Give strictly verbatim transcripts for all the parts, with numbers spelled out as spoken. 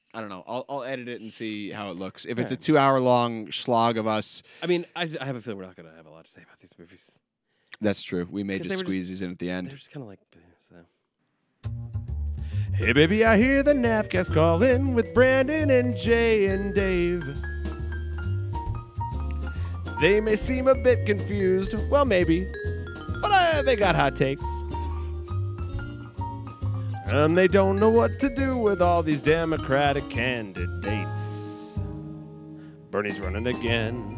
I don't know. I'll I'll edit it and see how it looks. If it's Alright. a two hour long slog of us, I mean, I, I have a feeling we're not going to have a lot to say about these movies. that's true. We may 'Cause just they were squeeze just- these in at the They're end. just kind of like, eh, so. Hey, baby, I hear the Navcast calling with Brandon and Jay and Dave. They may seem a bit confused. Well, maybe. But uh, they got hot takes. And they don't know what to do with all these Democratic candidates. Bernie's running again.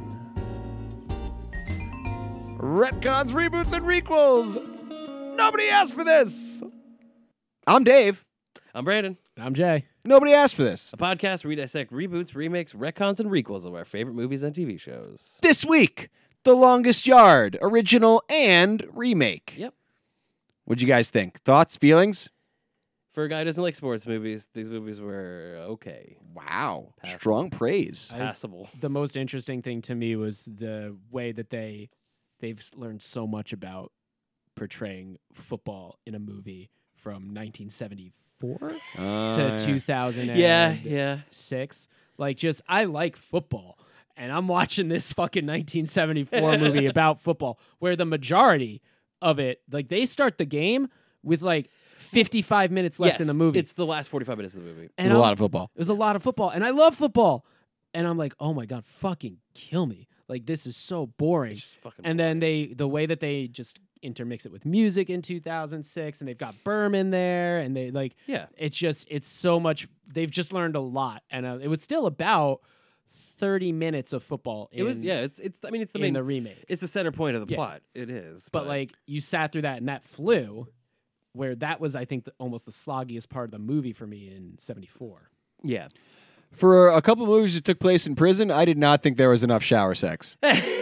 Retcons, reboots, and requels. Nobody asked for this. I'm Dave. I'm Brandon. I'm Jay. Nobody asked for this. A podcast where we dissect reboots, remakes, retcons, and requels of our favorite movies and T V shows. This week, The Longest Yard, original and remake. Yep. What'd you guys think? Thoughts, feelings? For a guy who doesn't like sports movies, these movies were okay. Wow. Passable. Strong praise. I- Passable. The most interesting thing to me was the way that they they've s- learned so much about portraying football in a movie from nineteen seventy-four Uh, to two thousand Yeah, yeah. six. Like, just I like football, and I'm watching this fucking nineteen seventy-four movie about football, where the majority of it, like, they start the game with like fifty-five minutes left Yes, in the movie. It's the last forty-five minutes of the movie. and There's a I'm- lot of football. There's a lot of football, and I love football. And I'm like, oh my god, fucking kill me! Like, this is so boring. It's just fucking And then they, the way that they just intermix it with music in two thousand six, and they've got Berman there, and they like, Yeah. it's just, it's so much. They've just learned a lot, and uh, it was still about thirty minutes of football. In, It was, yeah, it's, it's, I mean, it's the in main, the remake. it's the center point of the Yeah. plot. It is. But like, you sat through that, and that flew, where that was, I think, the, almost the sloggiest part of the movie for me in seventy-four. yeah. For a couple movies that took place in prison, I did not think there was enough shower sex.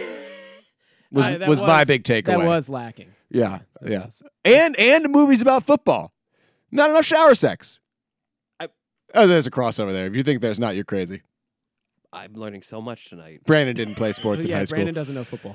Was I- that was my big takeaway. That was lacking. Yeah, That yeah. was. And and movies about football. Not enough shower sex. I- oh, there's a crossover there. If you think there's not, you're crazy. I'm learning so much tonight. Brandon didn't play sports in yeah, high Brandon doesn't know football.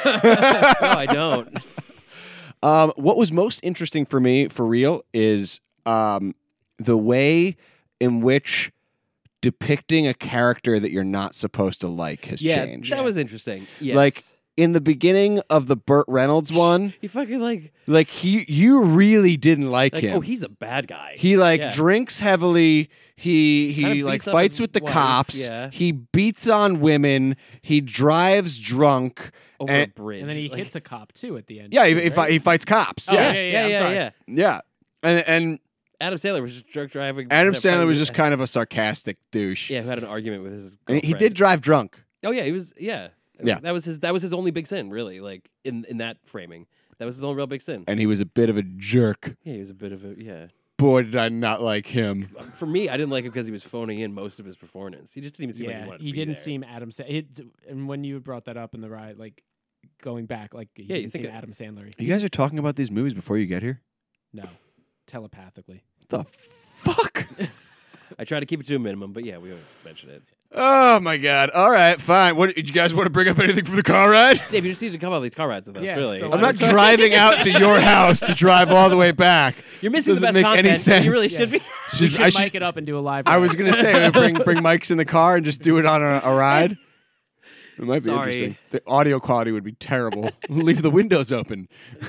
No, I don't. school. Um, what was most interesting for me, for real, is um, the way in which depicting a character that you're not supposed to like has Yeah, changed. that was interesting. Yes. Like, in the beginning of the Burt Reynolds one, he fucking like, like he, you really didn't like, like him. oh, he's a bad guy. He like Yeah. drinks heavily. He he Kinda like beats up fights his with the wife, cops. yeah. He beats on women. He drives drunk. over a and- bridge. And then he like, hits a cop too at the end. Yeah, he, too, he, right? fi- he fights cops. Oh, yeah, yeah, yeah, I'm yeah, sorry. yeah. yeah. And and Adam Sandler was just drunk driving. Adam had a Sandler was fight just with- kind of a sarcastic douche. yeah, who had an argument with his. And he girlfriend. did drive drunk. Oh yeah, he was. Yeah, Yeah. That was his. That was his only big sin, really. Like in in that framing, that was his only real big sin. And he was a bit of a jerk. Yeah, he was a bit of a yeah. Boy, did I not like him. For me, I didn't like him because he was phoning in most of his performance. He just didn't even seem like he Yeah, wanted to he be didn't there. seem Adam Sandler. And when you brought that up in the ride, like going back, like he Yeah, you didn't think seem it- Adam Sandler. You guys are talking about these movies before you get here? No, telepathically. The fuck? I try to keep it to a minimum, but yeah, we always mention it. Oh my god. All right, fine. What did you guys want to bring up anything from the car ride? Dave, you just need to come on these car rides with us. Yeah, really, so I'm why not don't you- driving out to your house to drive all the way back. you're missing the Doesn't best make any content. and You really sense. should be. We Should- should I, should- mic it up and do a live. I ride. was gonna say bring bring mics in the car and just do it on a, a ride. It might be Sorry. interesting. The audio quality would be terrible. Leave the windows open.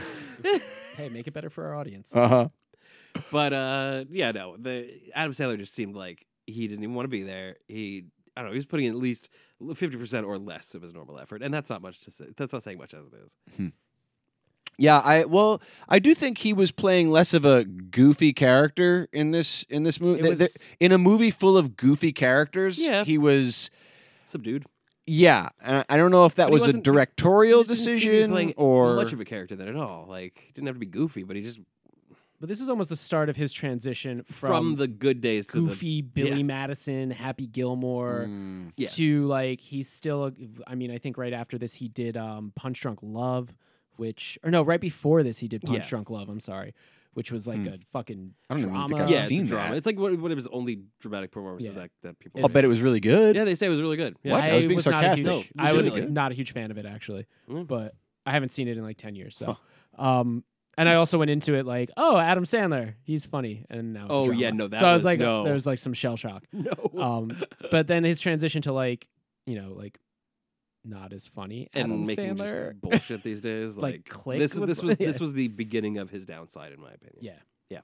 Hey, make it better for our audience. Uh huh. But uh, yeah, no. The Adam Sandler just seemed like he didn't even want to be there. He, I don't know. He was putting in at least fifty percent or less of his normal effort, and that's not much to say. That's not saying much as it is. Yeah, I well, I do think he was playing less of a goofy character in this in this movie. It Th- th- was- in a movie full of goofy characters, Yeah. he was. Subdued. Yeah, and I- I don't know if that But he was a wasn't- directorial He just didn't seem to be decision playing or much of a character then at all. Like he didn't have to be goofy, but he just But this is almost the start of his transition from, from, the good days to the goofy Billy yeah. Madison, Happy Gilmore. Mm. yes. To like he's still a, I mean I think right after this he did um Punch Drunk Love, which or no right before this he did Punch Yeah. Drunk Love, I'm sorry, which was like Hmm. a fucking I don't even drama. think I've yeah, it's a seen drama. that. It's like one one of his only dramatic performances Yeah. that, that people. I'll bet it was really good. Yeah, they say it was really good. Yeah. What? I was being not a sarcastic. huge, No, it was I was really good. not a huge fan of it actually, Mm. but I haven't seen it in like ten years. So, Huh. um, And I also went into it like, oh, Adam Sandler, he's funny, and now it's a Oh, drama. yeah, no, that so I was was- like, no. there was like some shell shock. No. Um, but then his transition to like, you know, like not as funny. and Adam making Sandler, just bullshit these days. Like, Like, click this with- this was yeah. this was the beginning of his downside, in my opinion. yeah,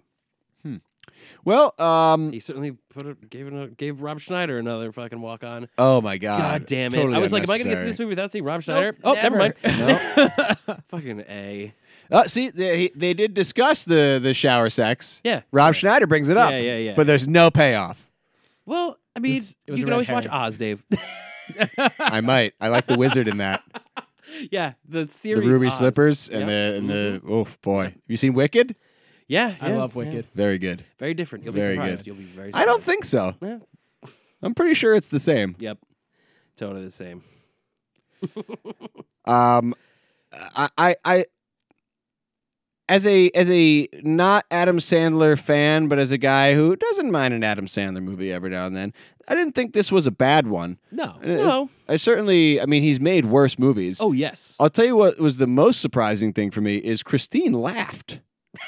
Well, um, He certainly put a, gave it a, gave Rob Schneider another fucking walk on. oh my god, God damn it! Totally I was like, am I gonna get through unnecessary. this movie without seeing Rob Schneider? Nope, oh, never, mind. No. Fucking A. Uh, see, they, they did discuss the the shower sex. Yeah. Rob Schneider brings it up. Yeah, yeah, yeah. But there's no payoff. Well, I mean, This- it was you a can red always watch herring. Oz, Dave. I might. I like the wizard in that. yeah, the The series. ruby Oz. slippers and Yep. the and Mhm. the oh boy. Have you seen Wicked? Yeah, I yeah, love yeah. Wicked. Very good. Very different. You'll Very be surprised. good. You'll be very. I don't surprised. think so. Yeah. I'm pretty sure it's the same. Yep. Totally the same. Um, I, I, I, as a as a not Adam Sandler fan, but as a guy who doesn't mind an Adam Sandler movie every now and then, I didn't think this was a bad one. no. Uh, No. I certainly, I mean, he's made worse movies. Oh yes. I'll tell you what was the most surprising thing for me is Christine laughed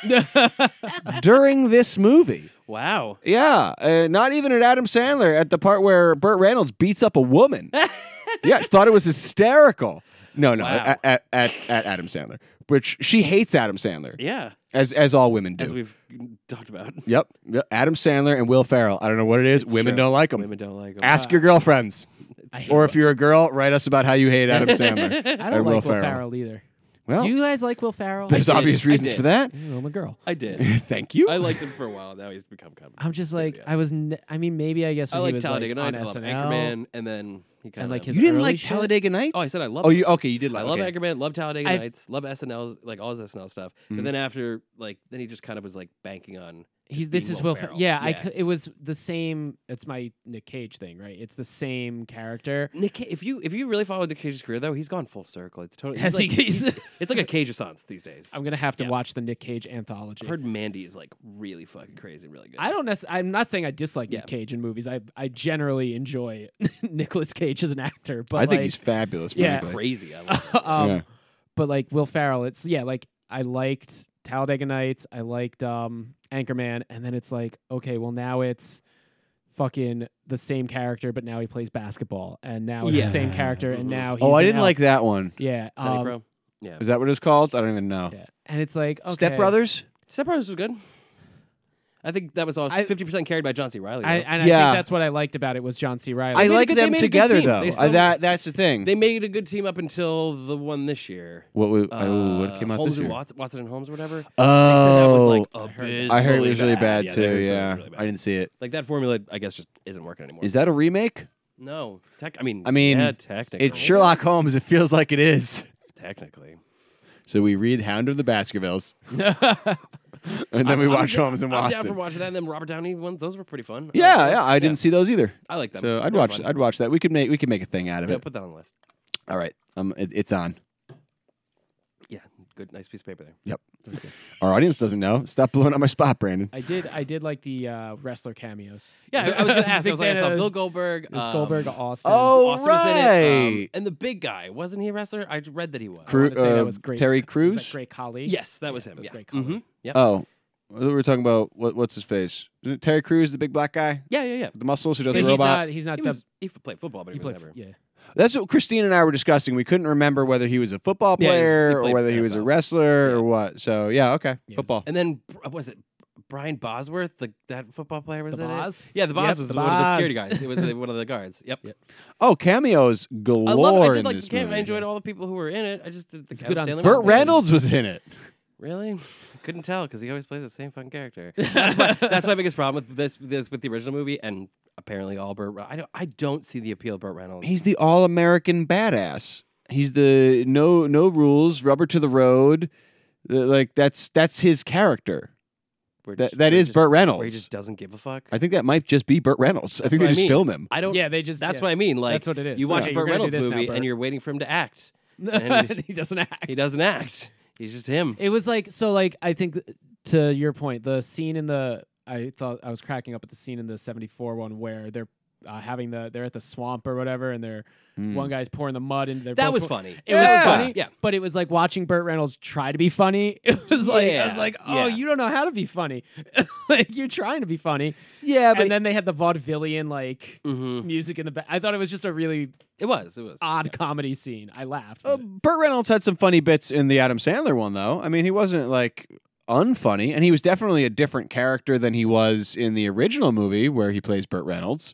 during this movie. Wow. Yeah, uh, not even at Adam Sandler at the part where Burt Reynolds beats up a woman. Yeah, thought it was hysterical. No, no, Wow. at, at, at, at Adam Sandler, which she hates Adam Sandler, Yeah. as as all women do. As we've talked about. Yep, yep, Adam Sandler and Will Ferrell. I don't know what it is. It's Women true. don't like them. Women don't like 'em. Ask your girlfriends, I hate or if you're a girl, write us about how you hate Adam Sandler. I and don't Will like Will Ferrell. Ferrell either. Well, Do you guys like Will Ferrell? there's did. obvious I reasons did. for that. Ooh, I'm a girl. I did. Thank you. I liked him for a while. Now he's become kind of. I'm just like Yeah. I was. N- I mean, maybe I guess I when like he was Talladega like, Nights. I on love S N L. Anchorman, and then he kind of like his you didn't early like shit? Talladega Nights? Oh, I said I love. Oh, him. you okay? You did like. I love okay. Anchorman. Love Talladega I've- Nights. Love S N L. Like all his S N L stuff. Mhm. But then after, like, then he just kind of was like banking on. He's just this being is Will. Ferrell. Ferrell. Yeah, I. Yeah. cou- It was the same. It's my Nick Cage thing, right? It's the same character. Nick, Ca- if you if you really follow Nick Cage's career though, he's gone full circle. It's totally. Has he's like, he- he's- he's- it's like a Cage Assance these days. I'm gonna have to Yeah. watch the Nick Cage anthology. I've heard Mandy is like really fucking crazy, really good. I don't. Nec- I'm not saying I dislike Yeah. Nick Cage in movies. I I generally enjoy Nicolas Cage as an actor, but I think like, he's fabulous. Yeah. physically. crazy. I love it. um, Yeah. but like Will Ferrell, it's yeah, like I liked Talladega Nights, I liked um Anchorman, and then it's like, okay, well now it's fucking the same character, but now he plays basketball, and now it's Yeah. the same character, and Mhm. now he's Oh, I an didn't elf. like that one. yeah, Sonny um, Pro. Yeah. Is that what it's called? I don't even know. yeah, and it's like okay, Step Brothers. Step Brothers was good. I think that was all I- fifty percent carried by John C. Riley. I, though. and I Yeah. think that's what I liked about it was John C. Riley. I made a like good- they them made a good together team. though. They I, still- that that's the thing. they made a good team up until the one this year. what was, Uh, oh, what came out Holmes this and year? Watson, Watson and Holmes or whatever. Oh, They said that was like I heard that. abysmally I heard it was really bad, bad, Yeah, too. they said it was Yeah, really bad. I didn't see it. Like that formula, I guess, just isn't working anymore. Is that a remake? no, tech. I mean, I mean, yeah, technically, It's Sherlock Holmes. It feels like it is. Technically, So we read Hound of the Baskervilles, and then we I'm- I'm watch down- Holmes and I'm down Watson. for watching that. And then Robert Downey ones; those were pretty fun. I Yeah, like yeah. those. I didn't see those either. I like them. So I'd They're watch. fun. I'd watch that. We could make. We could make a thing out of Yeah, it. put that on the list. All right. Um, it, it's on. Yeah, good, nice piece of paper there. Our audience doesn't know. Stop blowing up my spot, Brandon. I did. I did like the uh, wrestler cameos. Yeah, I, I was going to a ask. I big was like, I fan saw of Bill those- Goldberg. It was um, Goldberg, Austin. Oh, Austin was in it, um, right. and the big guy wasn't he a wrestler? I read that he was. Cru- wanted to say that uh, was great. Terry Was Crews. that Great Khali? Yes, that was Yeah, him. that was yeah. Great Khali. Mm-hmm. Yep. Oh, we were talking about what? What's his face? Is it Terry Crews, the big black guy, yeah, yeah, yeah. with the muscles who does But the he's robot. not. He's not. He, dub- was, he played football, but he he, was played. never. Yeah. That's what Christine and I were discussing. We couldn't remember whether he was a football Yeah, he was- he player or played whether he was a N F L. wrestler Yeah. or what. So yeah, okay, was- football. And then uh, what was it Brian Bosworth, the that football player was The in it? Boz? Yeah, the Boz Yep, was the one of the Boz. security guys. It was uh, one of the guards. Yep. Oh, cameos galore I love it. I did in like this the camp. movie. I enjoyed all the people who were in it. I just did the It's good on Adam Sandler Burt was Reynolds was in it. Really? Couldn't tell because he always plays the same fucking character. That's my, that's my biggest problem with this, this with the original movie, and apparently all Burt. I don't. I don't see the appeal of Burt Reynolds. He's the all-American badass. He's the no no rules, rubber to the road. The- like that's that's his character. Where That just- that where is just- Burt Where he Reynolds. just doesn't give a fuck. I think that might just be Burt Reynolds. I think what they I just mean. film him. I don't. Yeah, they just. That's yeah. what I mean. Like That's what it is. you watch Yeah, a you're Burt gonna do Reynolds this now, movie Burt. and you're waiting for him to act. And he doesn't act. he doesn't act. He's just him. It was like so. Like I think th- to your point, the scene in the I thought I was cracking up at the scene in the seventy-four one where they're uh, having the they're at the swamp or whatever, and they're Mm. one guy's pouring the mud into their. That both was po- funny. It Yeah. was funny, Yeah. but it was like watching Burt Reynolds try to be funny. It was like I was Yeah, like, oh, yeah. you don't know how to be funny. Like you're trying to be funny, Yeah, but and then they had the vaudevillian like Mm-hmm. music in the back. I thought it was just a really It was. It was odd yeah. comedy scene. I laughed. uh, but- Burt Reynolds had some funny bits in the Adam Sandler one, though. I mean, he wasn't like unfunny, and he was definitely a different character than he was in the original movie where he plays Burt Reynolds.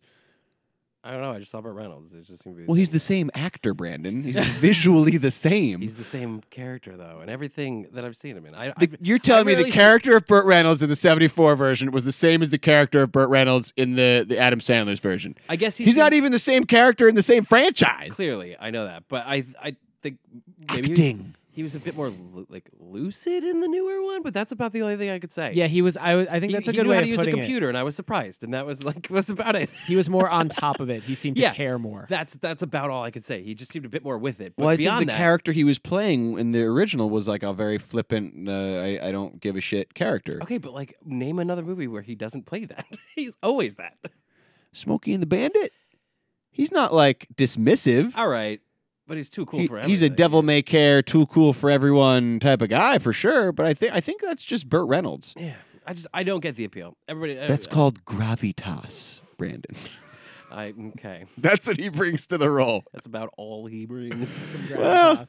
I don't know. I just saw Burt Reynolds. It just seemed to be. Well, he's the same actor, Brandon. He's visually the same. He's the same character though, and everything that I've seen him in. I, The- I you're telling I me really the see- character of Burt Reynolds in the seventy-four version was the same as the character of Burt Reynolds in the, the Adam Sandler's version. I guess he's, He's not even the same character in the same franchise. clearly. I know that, but I I think maybe he was, Acting. he was a bit more lu- like lucid in the newer one, but that's about the only thing I could say. yeah, he was. I was. I think He, that's a he good knew way how of to use a putting it. computer, and I was surprised, and that was like was about it. He was more on top of it. He seemed Yeah. to care more. That's that's about all I could say. He just seemed a bit more with it. But Well, I think beyond the that, character he was playing in the original was like a very flippant, uh, I, I don't give a shit character. okay, but like name another movie where he doesn't play that. He's always that. Smokey and the Bandit? He's not like dismissive. All right, but he's too cool He- for he's a everything. devil may care, too cool for everyone type of guy for sure. But I think I think that's just Burt Reynolds. Yeah, I just I don't get the appeal. Everybody. That's uh, called gravitas, Brandon. I okay. That's what he brings to the role. That's about all he brings. Well,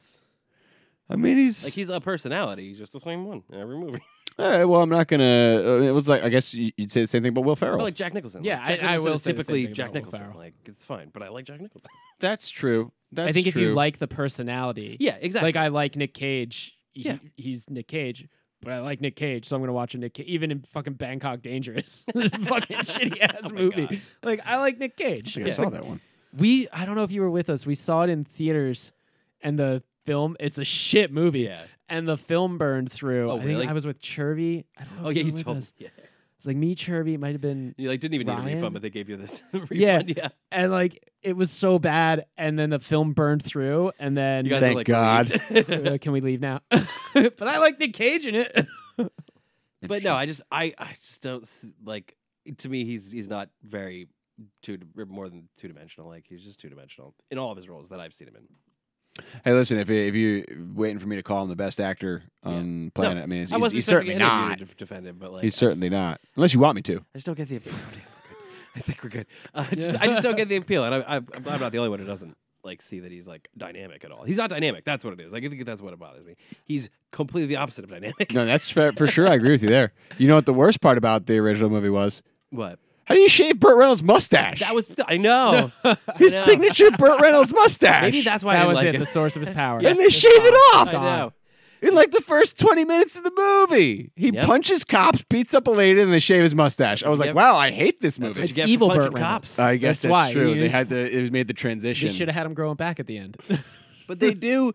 I mean, he's Like he's a personality. He's just the same one in every movie. all right, well, I'm not gonna. Uh, it was like I guess y- you'd say the same thing about Will Ferrell. But like Jack Nicholson. Yeah, like, Jack I- I Nicholson will is say the same typically thing Jack about Will Nicholson. Ferrell. Like it's fine, but I like Jack Nicholson. That's true. That's I think if true. you like the personality, Yeah, exactly. like I like Nick Cage. He, Yeah. he's Nick Cage, but I like Nick Cage, so I'm gonna watch a Nick Cage, even in fucking Bangkok Dangerous, fucking shitty ass Oh my movie. God. Like I like Nick I Cage. think I It's saw like- that one. we, I don't know if you were with us. We saw it in theaters, and the film, it's a shit movie, yeah. and the film burned through. Oh, I think really? I was with Churvy. I don't know. Oh if yeah, you you were with told me. us. Yeah. It's like me, Churvy. It might have been You like didn't even need a Ryan? refund, but they gave you the, the refund. Yeah. yeah. and like it was so bad, and then the film burned through, and then You guys Thank were like, God. relieved. uh, can we leave now? But I like Nick Cage in it. But no, I just I I just don't s- like. To me, he's he's not very two more than two dimensional. Like he's just two dimensional in all of his roles that I've seen him in. Hey, listen, if if you're waiting for me to call him the best actor on No, planet, I mean, he's, I wasn't he's expecting certainly any of you not. to def- defend him, but like He's I just- certainly not. Unless you want me to. I just don't get the appeal. I think we're good. Uh, I, just, I just don't get the appeal, and I, I, I'm not the only one who doesn't like see that he's like dynamic at all. He's not dynamic. That's what it is. Like, I think that's what it bothers me. He's completely the opposite of dynamic. No, that's fair, for sure. I agree with you there. You know what the worst part about the original movie was? What? How do you shave Burt Reynolds' mustache? That was. I know. his know. signature Burt Reynolds mustache. Maybe that's why I That didn't was like it, it. the source of his power. And they It's shave it gone. off. I Gone. know. in like the first twenty minutes of the movie. He Yep. punches cops, beats up a lady, and they shave his mustache. I was like, Yep. wow, I hate this That's movie. what It's you get evil for punching Burt cops. I guess That's that's, why. true. You They just- had the it was made the They transition. should have had him growing back at the end. But they do.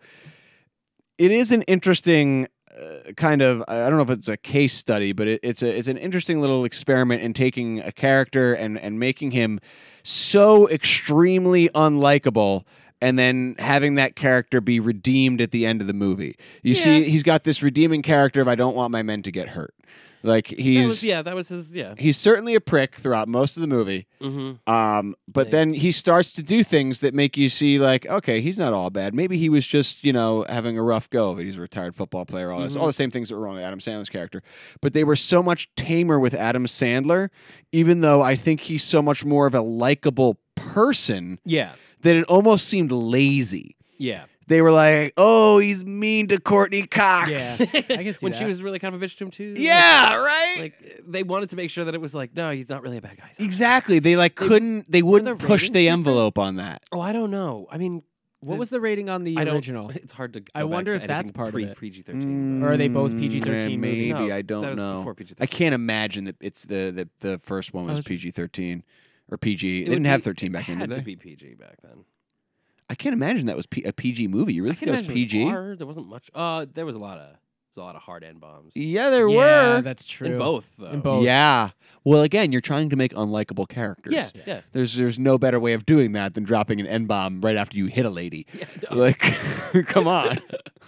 It is an interesting uh, kind of. I don't know if it's a case study, but it, it's a it's an interesting little experiment in taking a character and and making him so extremely unlikable. And then having that character be redeemed at the end of the movie. You Yeah. see, he's got this redeeming character of I don't want my men to get hurt. Like That he's was, yeah, that was his. Yeah. he's certainly a prick throughout most of the movie. Mm-hmm. Um, but Yeah. then he starts to do things that make you see, like, okay, he's not all bad. Maybe he was just, you know, having a rough go of it. He's a retired football player, all this, Mhm. all the same things that were wrong with Adam Sandler's character. But they were so much tamer with Adam Sandler, even though I think he's so much more of a likable person Yeah. that it almost seemed lazy. Yeah. They were like, oh, he's mean to Courtney Cox. Yeah. I can see when she that. was really kind of a bitch to him too. Yeah, right? Like they wanted to make sure that it was like, no, he's not really a bad guy. He's not- Exactly. They like They- couldn't, they wouldn't the push ratings the different? envelope on that. Oh, I don't know. I mean, What was the rating on the I don't- original? It's hard to. Go I back wonder to if that's anything part of pre it. P G thirteen. Or are they both Mm, P G thirteen yeah, movies? Maybe, No, I don't that was know. before P G I thirteen. can't imagine that it's the the, the first one I was was- P G thirteen or P G. It They would didn't have be- thirteen it back then, had did to they? be P G back then. I can't imagine that was P- a P G movie. You really I think can that was imagine P it G? R. There wasn't much. Uh, there was a lot of. There's a lot of hard N bombs. Yeah, there yeah, were. that's true. In both, though. In both. Yeah. Well, again, you're trying to make unlikable characters. Yeah, yeah. There's there's no better way of doing that than dropping an N bomb right after you hit a lady. yeah no. Like, come on.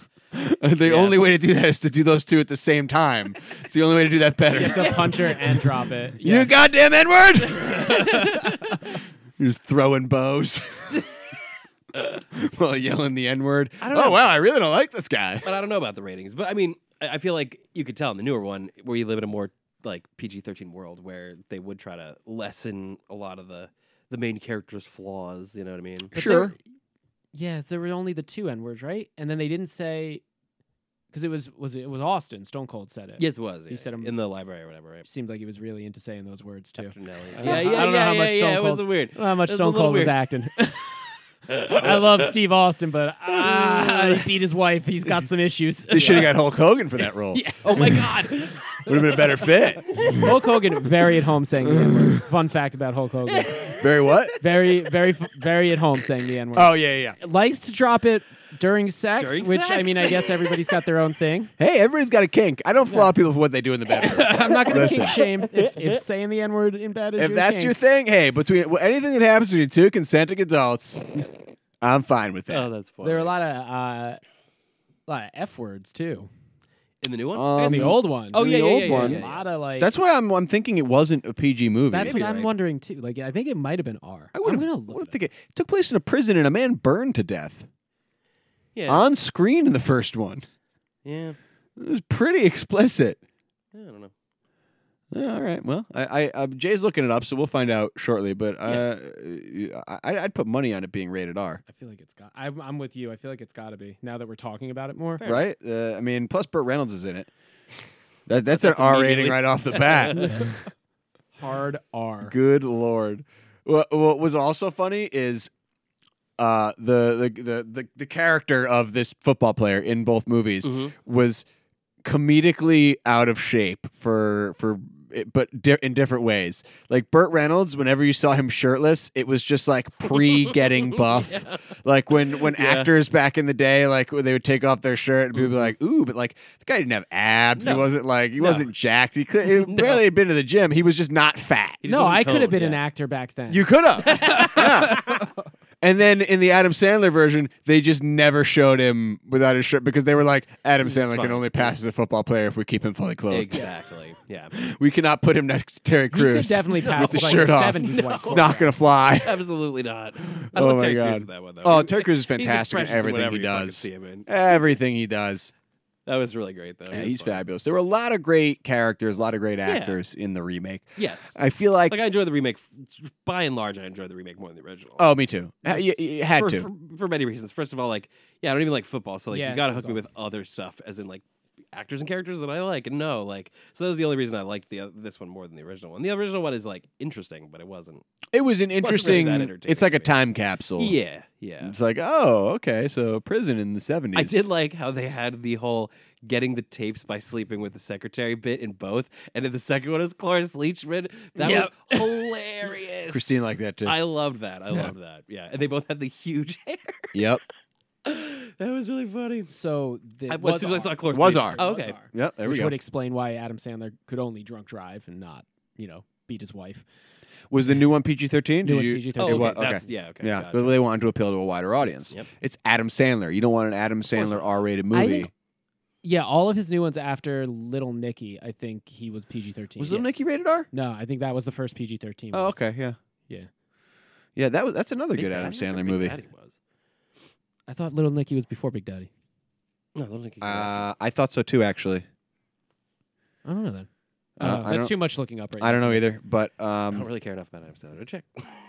The Yeah. only way to do that is to do those two at the same time. It's the only way to do that better. You have to punch her and drop it. You Yeah. goddamn N word! You're just throwing bows while yelling the N word. I don't Oh know. wow, I really don't like this guy. But I don't know about the ratings. But I mean, I I feel like you could tell in the newer one where you live in a more like P G thirteen world where they would try to lessen a lot of the the main character's flaws. You know what I mean? But Sure. there- Yeah, there were only the two N words, right? And then they didn't say because it was was it, it was Austin Stone Cold said it. Yes, it was. He yeah, said 'em- in the library or whatever. Right? Seemed like he was really into saying those words too. After Nelly. I Yeah, don't- yeah, I yeah, don't know how yeah, much yeah, Stone It was Cold- weird. I don't know how much It was a Stone little Cold was weird. acting. I love Steve Austin, but ah, he beat his wife. He's got some issues. They should have got Hulk Hogan for that role. Yeah. Oh my god. Would have been a better fit. Hulk Hogan, very at home saying the N-word. Fun fact about Hulk Hogan. Very what? Very, very, f- very at home saying the N-word. Oh yeah, yeah. yeah. Likes to drop it during sex, During which, I sex. mean, I guess everybody's got their own thing. Hey, everybody's got a kink. I don't flog people for what they do in the bedroom. I'm not going to Listen. kink shame if, if saying the N-word in bed is If your that's kink. your thing, hey, between well, anything that happens between two consenting adults, I'm fine with that. Oh, that's funny. There are a lot of uh, a lot of F words too. in the new one. Um, In the old one. Oh in yeah, the yeah, old yeah, one. yeah, a yeah, lot of like. That's why I'm I'm thinking it wasn't a P G movie. That's Maybe what you're I'm right. wondering too. Like, I think it might have been R. I would I'm have. gonna look would it think it, it took place in a prison and a man burned to death yeah. on screen in the first one. yeah. It was pretty explicit. Yeah, I don't know. Yeah, all right. Well, I, I uh, Jay's looking it up, so we'll find out shortly. But uh, I, I'd put money on it being rated R. I feel like it's got. I'm, I'm with you. I feel like it's got to be now that we're talking about it more. Fair. Right? Uh, I mean, plus Burt Reynolds is in it. That, that's an That's R rating immediately- right off the bat. Hard R. Good lord. What, what was also funny is uh, the, the the the the character of this football player in both movies Mhm. was comedically out of shape for for it, but di- in different ways. Like Burt Reynolds, whenever you saw him shirtless, it was just like pre getting buff. Yeah. Like when when Yeah. actors back in the day, like when they would take off their shirt and people would be like, "Ooh," but like the guy didn't have abs. He No. wasn't like he No. wasn't jacked. He, could, he No. barely had been to the gym. He was just not fat. He just No, wasn't I could have toned, been an yeah. actor back then. You could have. Yeah. And then in the Adam Sandler version, they just never showed him without his shirt because they were like, Adam He's Sandler can fine. only pass as a football player if we keep him fully clothed. Exactly. Yeah. We cannot put him next to Terry He could Crews definitely pass with the as, like shirt a off. seventies white It's boy. not going to fly. Absolutely not. I Oh love my Terry God. Crews in that one though. Oh, He- Terry Crews is he's the fantastic in freshest in everything whatever he you fucking does. See him in. Everything he does. That was really great though. Yeah, He was he's fun. fabulous. There were a lot of great characters, a lot of great actors in the remake. Yes. I feel like, Like I enjoyed the remake. By and large, I enjoyed the remake more than the original. oh, me too. Ha- You, you had for, to. For, for many reasons. First of all, like, yeah, I don't even like football, so like, Yeah, you gotta that's hook me all. with other stuff, as in like actors and characters that I like and know. Like, so that was the only reason I liked the uh, this one more than the original one. The original one is like interesting, but it wasn't. It was an really that interesting. entertaining It's like a to me. time capsule. Yeah, yeah. It's like, oh, okay, so prison in the seventies. I did like how they had the whole getting the tapes by sleeping with the secretary bit in both, and in the second one was Cloris Leachman. That Yep. was hilarious. Christine liked that too. I loved that. I Yeah. loved that. Yeah, and they both had the huge hair. Yep. That was really funny. So the I, was as soon as I R. saw Cloris Was Leachman- R. Oh, It was okay. R. Yep. There Which we go. would explain why Adam Sandler could only drunk drive and not, you know, beat his wife. Was the new one P G thirteen? New Did one's you? P G Oh, thirteen. It wa- okay. okay. That's, yeah, okay. Yeah, gotcha. but they wanted to appeal to a wider audience. Yep. It's Adam Sandler. You don't want an Adam Sandler not. R-rated I movie. think- Yeah, all of his new ones after Little Nicky, I think he was P G thirteen. Was Little Yes. Nicky rated R? No, I think that was the first P G thirteen. Oh, okay, yeah, Yeah. yeah. That was that's another Big good Daddy? Adam I'm not sure Sandler Big movie. Daddy was. I thought Little Nicky was before Big Daddy. No, Little Nicky. Uh, I thought so too, actually. I don't know then. Uh, Uh, I that's don't- too much looking up right I now. don't know either, but I don't um, really care enough about Adam Sandler to check.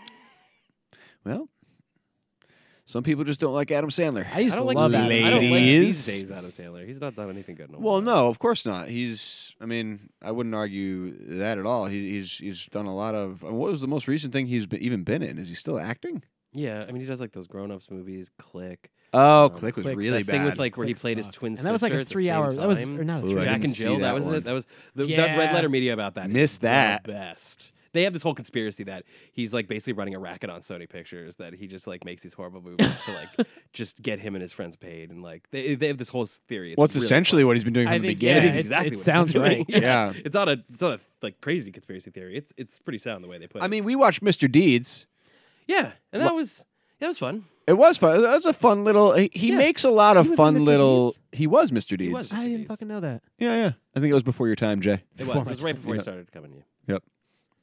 well, some people just don't like Adam Sandler. I used I to don't like love these, Adam I don't like Ladies. these days Adam Sandler. He's not done anything good in a Well, while. no, of course not. He's. I mean, I wouldn't argue that at all. He, he's he's done a lot of. What was the most recent thing he's been, even been in? Is he still acting? Yeah, I mean, he does like those grown-ups movies, Click. Oh, Um, Click was Click, really that bad. thing with like where he Click played his sucked. twin And that was like sister a at the three same hour. That was time. or not a Ooh, three. I Jack didn't and see Jill. that That was one. it. That was the that Yeah. red letter media about that. is Missed the that. Best. They have this whole conspiracy that he's like basically running a racket on Sony Pictures. That he just like makes these horrible movies to like just get him and his friends paid, and like they they have this whole theory. It's What's really essentially fun. what he's been doing from I the think, beginning. It yeah, is it's- exactly. it what he's sounds doing. right. Yeah. it's not a it's not a like crazy conspiracy theory. It's it's pretty sound the way they put it. I mean, we watched Mister Deeds. yeah, and that was that was fun. It was fun. That was a fun little. He, he Yeah. makes a lot of He was in fun Mister little. Deeds? He was Mister Deeds. was. I didn't fucking know that. Yeah, yeah. I think it was before your time, Jay. It Before was. my It was right time. before he Yeah. started coming. Yeah. Yep.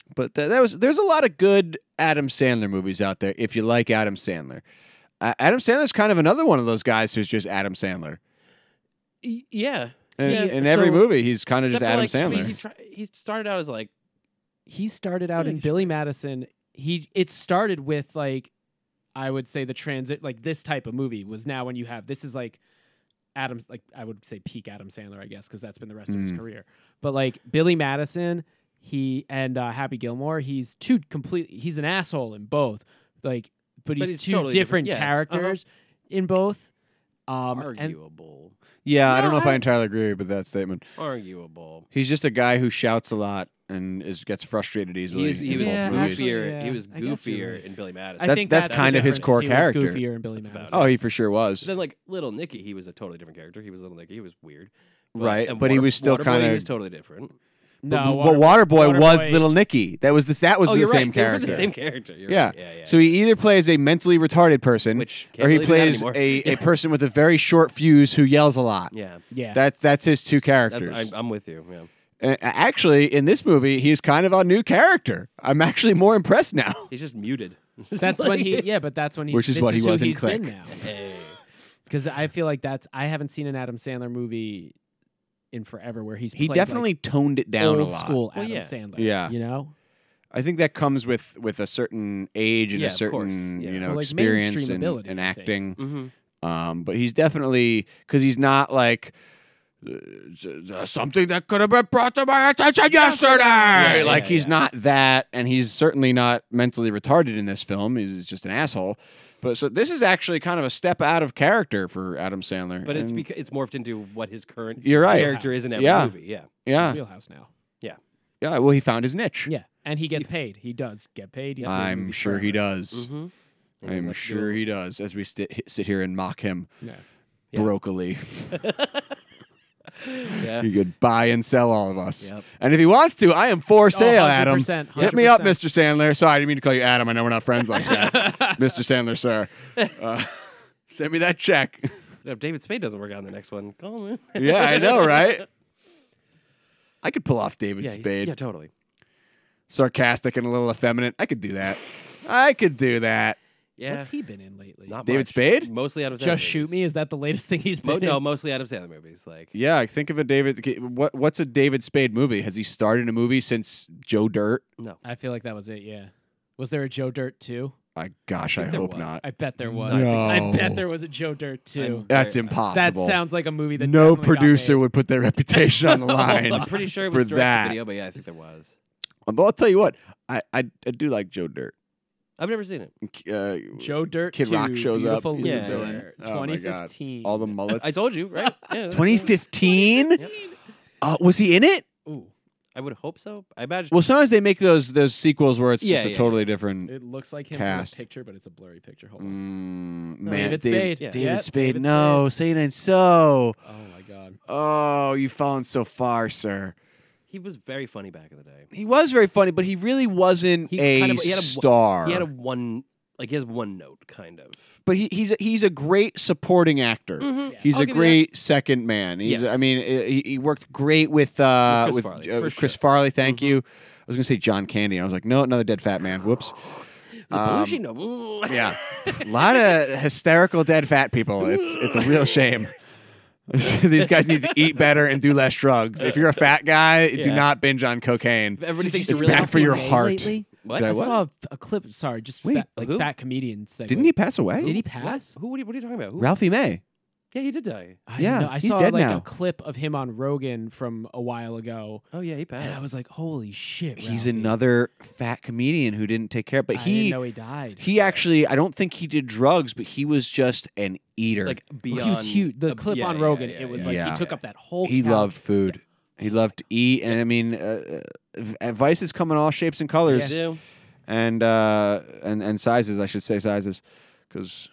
But th- that was there's a lot of good Adam Sandler movies out there if you like Adam Sandler. Uh, Adam Sandler's kind of another one of those guys who's just Adam Sandler. Y- yeah. In, Yeah, in every so- movie, he's kind of just Except for, Adam like, I mean, Sandler. he, try, he started out as like He started out Yeah, in sure. Billy Madison. He it started with like I would say the transit like this type of movie was now when you have this is like Adam's like I would say peak Adam Sandler, I guess, because that's been the rest of his Mm. career. But like Billy Madison, he and uh, Happy Gilmore, he's two complete. He's an asshole in both. Like, but he's he's two totally different, different. Yeah, uh-huh. characters in both. Um, and arguable. yeah, I don't No, know if I I- entirely agree with that statement. arguable. He's just a guy who shouts a lot and is gets frustrated easily. He was, he in was Yeah, both movies. actually, goofier. yeah. He was I guess you're goofier right. in Billy Madison. I That- think that's that's, kind the of his difference. core he character. Was goofier in Billy That's about Madison. Oh, he for sure was. Then like Little Nicky, he was a totally different character. He was Little Nicky. He was weird. Right, and but he Water- was still Waterboy, kinda- He was totally different. No, but Waterboy, was Waterboy- Little Nicky. That was this. That was oh, the you're same right. They were character. the same character. You're Yeah. right. Yeah, yeah. So he either plays a mentally retarded person, Which can't or he really do that plays anymore. a, a person with a very short fuse who yells a lot. yeah, Yeah, That's that's his two that's characters. I'm, I'm with you. Yeah, And actually, in this movie, he's kind of a new character. I'm actually more impressed now. he's just muted. that's when he. Yeah, but that's when he. Which is this what he who was in he's been Click. now. Hey. Because I feel like that's I haven't seen an Adam Sandler movie in forever where he's He played, definitely like, toned it down old a lot. school Well, Adam yeah. Sandler. Yeah. you know, I think that comes with with a certain age and Yeah, a of course, certain yeah. you know Well, like experience mainstream and, ability, and I think. acting. Mm-hmm. Um, but he's definitely because he's not like uh, something that could have been brought to my attention yesterday. Yeah, like yeah, he's yeah. not that, and he's certainly not mentally retarded in this film. He's just an asshole. But so this is actually kind of a step out of character for Adam Sandler. But it's and- because it's morphed into what his current You're right. character is in every Yeah. movie. Yeah, yeah, his wheelhouse now. yeah. Well, he found his niche. Yeah, and he gets paid. He does get paid. He's been in I'm movies sure he forever. does. mm-hmm. I'm sure he does. As we sti- sit here and mock him, Yeah. Yeah. brokily. Yeah. He could buy and sell all of us. Yep. And if he wants to, I am for sale, Adam. one hundred percent, Hit me up, one hundred percent. Mister Sandler. Sorry, I didn't mean to call you Adam. I know we're not friends like that. Mister Sandler, sir. Uh, send me that check. If David Spade doesn't work out in the next one, call him. Yeah, I know, right? I could pull off David Yeah, he's- Spade. yeah, totally. Sarcastic and a little effeminate. I could do that. I could do that. Yeah, What's he been in lately? not David much. Spade? Mostly Adam Sandler. Just Shoot movies. Me. Is that the latest thing he's Mo- been no, in? mostly Adam Sandler movies. Like Yeah, I think of a David. What What's a David Spade movie? Has he starred in a movie since Joe Dirt? no, I feel like that was it. Yeah. Was there a Joe Dirt too? I gosh, I, think there hope was. not. I bet there was. No. I bet there was a Joe Dirt too. I'm- That's Very- That impossible. sounds like a movie that no definitely got producer made. would put their reputation on the line. I'm pretty sure it for was direct that. to video, but yeah, I think there was. But I'll tell you what, I, I I do like Joe Dirt. I've never seen it. Uh, Joe Dirt Kid two, Rock shows up. Beautiful Yeah, Loser, yeah. Oh my God. twenty fifteen. all the mullets. I told you, right? Yeah, twenty fifteen. Yep. Uh, was he in it? Ooh, I would hope so. I imagine. Well, sometimes they make those those sequels where it's Yeah, just a yeah, totally different. It looks like him Cast. in a picture, but it's a blurry picture. Hold on. Mm, No, man, David David, Spade. Yeah. David Yep, Spade. David no, say it ain't so. Oh my god. Oh, you've fallen so far, sir. he was very funny back in the day. He was very funny, but he really wasn't He a kind of- he had a- star. He had a one, like he has one note, kind of. but he, he's a, he's a great supporting actor. Mhm. Yes. He's I'll a give you great second man. He's, Yes. I mean, he, he worked great with uh, With with, Chris Farley, uh, for with Chris sure. Farley. Thank Mhm. you. I was gonna say John Candy. I was like, no, another dead fat man. Whoops. Um, Belushi, no. Ooh. Yeah, a lot of hysterical dead fat people. It's it's a real shame. These guys need to eat better and do less drugs. If you're a fat guy, do Yeah. not binge on cocaine. Everybody thinks It's you're really bad for your May heart. lately? What? Did I I what? saw a, a clip. Sorry, just Wait, fat, like who? fat comedians. Segue. Didn't he pass away? Did he What? pass? Who? What are, you, what are you talking about? Who? Ralphie May. Yeah, he did die. I Yeah, know. I he's saw dead like now. a clip of him on Rogan from a while ago, Oh yeah, he passed. and I was like, "Holy shit!" He's Ralphie. another fat comedian who didn't take care. But I he didn't know he died. he actually, I don't think he did drugs, but he was just an eater. like Well, beyond. he was huge. The uh, clip yeah, on yeah, Rogan, yeah, it was yeah, like yeah. he took up that whole. he couch. loved food. He loved to eat, and I mean, uh, uh, vices come in all shapes and colors, They do. and uh, and and sizes. I should say sizes, because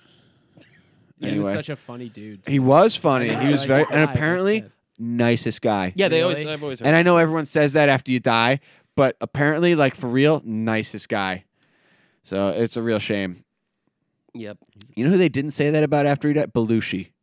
Yeah, He was anyway. such a funny dude. he was funny. I He was realized very, he and died, that's apparently it. nicest guy. Yeah, they always. Really? I've always heard. And I know everyone says that after you die, but apparently, like for real, nicest guy. So it's a real shame. Yep. You know who they didn't say that about after he died? Belushi.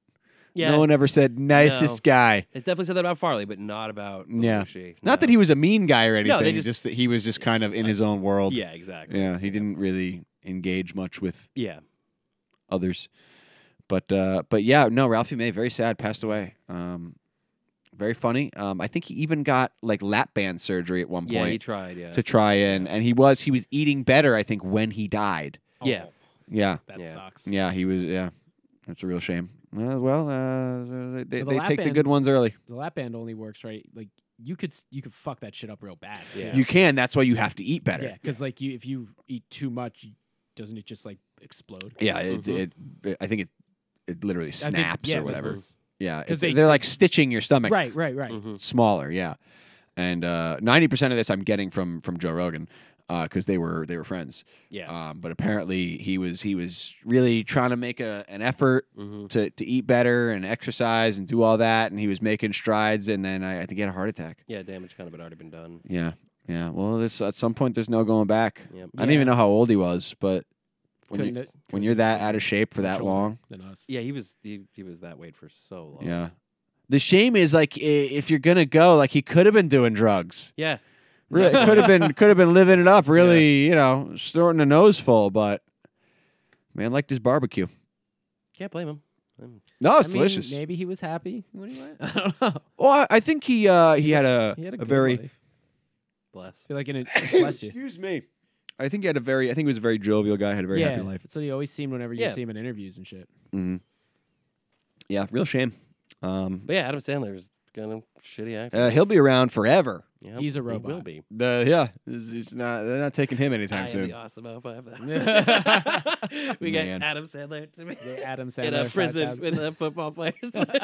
Yeah. No one ever said nicest guy. It's definitely said that about Farley, but not about Yeah. Belushi. Not that he was a mean guy or anything. No, they just- just that he was just kind of in his own world. Yeah, exactly. Yeah, he didn't really engage much with Yeah. others. But uh, but yeah, no, Ralphie May, very sad, passed away. Um, very funny. Um, I think he even got like lap band surgery at one Yeah, he point tried. Yeah. to try and and he was he was eating better. I think when he died. Yeah. Oh, Yeah, that Yeah. sucks. yeah, he was. Yeah, that's a real shame. Uh, well, uh, they, the they lap take the band- good ones early. The lap band only works right. Like you could s- you could fuck that shit up real bad. Too. Yeah. You can. That's why you have to eat better. Yeah, because like you if you eat too much, you, doesn't it just like explode? Yeah, it, Mhm. it, it. I think it. It literally I think- snaps yeah, or whatever. it's- Yeah, 'cause it's- they- they're like stitching your stomach Right, right, right. Mhm. smaller. Yeah, and uh, ninety percent of this I'm getting from from Joe Rogan because they were they were friends. Yeah. Um, but apparently he was he was really trying to make a an effort hmm to to eat better and exercise and do all that, and he was making strides, and then I, I think he had a heart attack. Yeah, damage kind of had already been done. Yeah, yeah. Well, there's at some point there's no going back. Yep. I don't even Yeah. know how old he was, but when, Couldn't you, it- when couldn't you're it that be out of shape for much that older long, than us. Yeah, he was he, he was that weight for so long. yeah. The shame is like i- if you're gonna go, like he could have been doing drugs. Yeah. Really, could have been could have been living it up. Really, you know, snorting a nose full. But man liked his barbecue. Can't blame him. Um, No, it's I mean, delicious. maybe he was happy when he went. I don't know. Well, I, I think he uh, he had a, He had a, a good very life. bless. I feel like in it, bless you. excuse me. I think he had a very I think he was a very jovial guy. Had a very yeah, happy life. that's what he always seemed whenever you Yeah. see him in interviews and shit. hmm Yeah, real shame. Um, But yeah, Adam Sandler is kind of shitty actor. uh, he'll be around forever. Yep, he's a he robot. will be. The yeah, it's, it's not they're not taking him anytime I am soon. the awesome oh five thousand. We Man. got Adam Sandler to be The Adam Sandler in a prison five with the football players.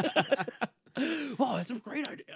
Oh, that's a great idea.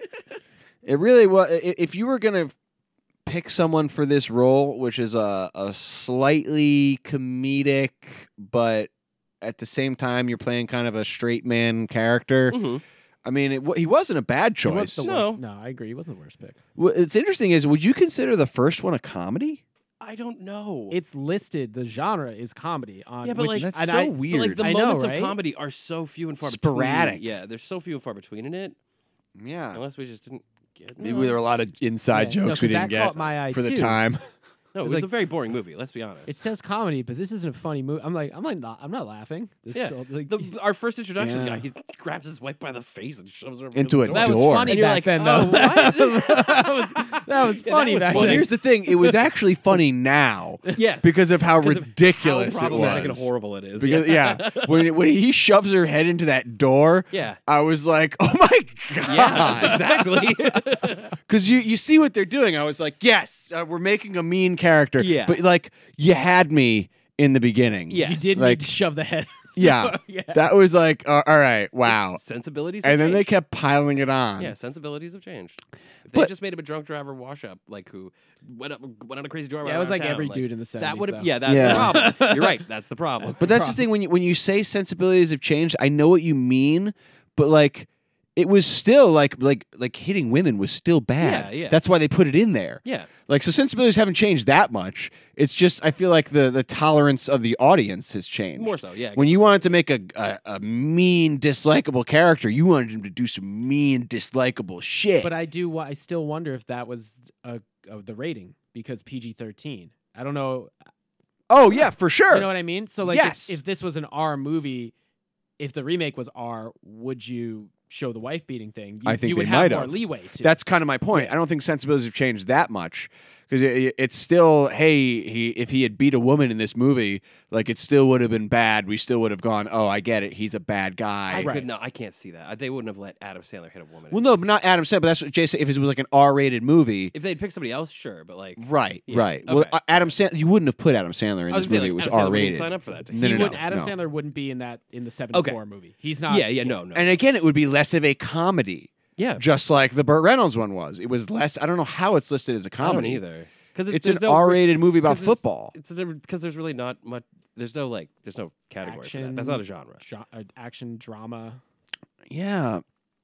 It really was. If you were gonna pick someone for this role, which is a a slightly comedic, but at the same time you're playing kind of a straight man character. Mhm. I mean, it, wa- he wasn't a bad He choice. was the No. worst. No, I agree. He wasn't the worst pick. What- It's interesting is, would you consider the first one a comedy? I don't know. It's listed. The genre is comedy on. Yeah, but, which, like- That's and so I, weird. But like the I know, moments right? of comedy are so few and far Sporadic. between. Yeah, there's so few and far between in it. Yeah, Unless we just didn't get. maybe no. there were a lot of inside Yeah, no, jokes we 'cause didn't that get caught my eye for the too. time. No, it It's was like- a very boring movie. Let's be honest. It says comedy, but this isn't a funny movie. I'm like, I'm like, not, I'm not laughing. This Yeah, is so, like, the, our first introduction Yeah. guy, he grabs his wife by the face and shoves her over Into the a door. that was door. funny And you're back like, then, oh, though. what? that was that was Yeah, that funny was back funny. Well, then. here's the thing: it was actually funny now Yes. because of how Because of ridiculous how it problematic was. and horrible it is. Because yeah, when when he shoves her head into that door, yeah. I was like, "Oh my god!" Yeah, exactly. Because you you see what they're doing. I was like, "Yes, uh, we're making a mean character." Yeah. but like you had me in the beginning. Yeah. you did like- need to shove the head. yeah. yeah. That was like, uh, all right, wow. Sensibilities have And then they changed. kept piling it on. Yeah, sensibilities have changed. If they But- just made him a drunk driver wash up, like who went up, went on a crazy door. Yeah, it was like every dude in the seventies. That would have. though. Yeah, that's Yeah. the problem. You're right. That's the problem. But that's the thing when you when you say sensibilities have changed, I know what you mean, but like it was still like like like hitting women was still bad. Yeah, yeah. That's why they put it in there. yeah, Like so sensibilities haven't changed that much. It's just I feel like the the tolerance of the audience has changed. more so. Yeah. When you wanted to make a, a a mean, dislikable character, you wanted him to do some mean, dislikable shit. But I do. wa- I still wonder if that was uh, of the rating because P G thirteen. I don't know. oh yeah, for sure. You know what I mean? So like, Yes. if, if this was an R movie, if the remake was R, would you show the wife beating thing? You, I think you would they have might more have. leeway to. That's kind of my point. I don't think sensibilities have changed that much because it, it- it's still, hey, he if he had beat a woman in this movie, like it still would have been bad. We still would have gone, oh, I get it. He's a bad guy. I Right. could no, I can't see that. They wouldn't have let Adam Sandler hit a woman. Well, no, but not Adam Sandler. But that's what Jay said. If it was like an R-rated movie, If they'd picked somebody else, sure, but like, right, Yeah, right. Well, okay. uh, Adam Sandler, you wouldn't have put Adam Sandler in I was this gonna movie. say, like, It was Adam Sandler wouldn't R-rated. sign up for that. To No, he no, would. no, Adam no. Sandler wouldn't be in that in the seventy-four movie. He's not. yeah, yeah, no, no, And again, it would be less of a comedy, yeah, just like the Burt Reynolds one was. It was less. I don't know how it's listed as a I don't comedy. either. Because It's an R-rated movie about football. It's because there's really not much. There's no like. There's no category for that. That's not a genre. Dra- uh, action drama. Yeah.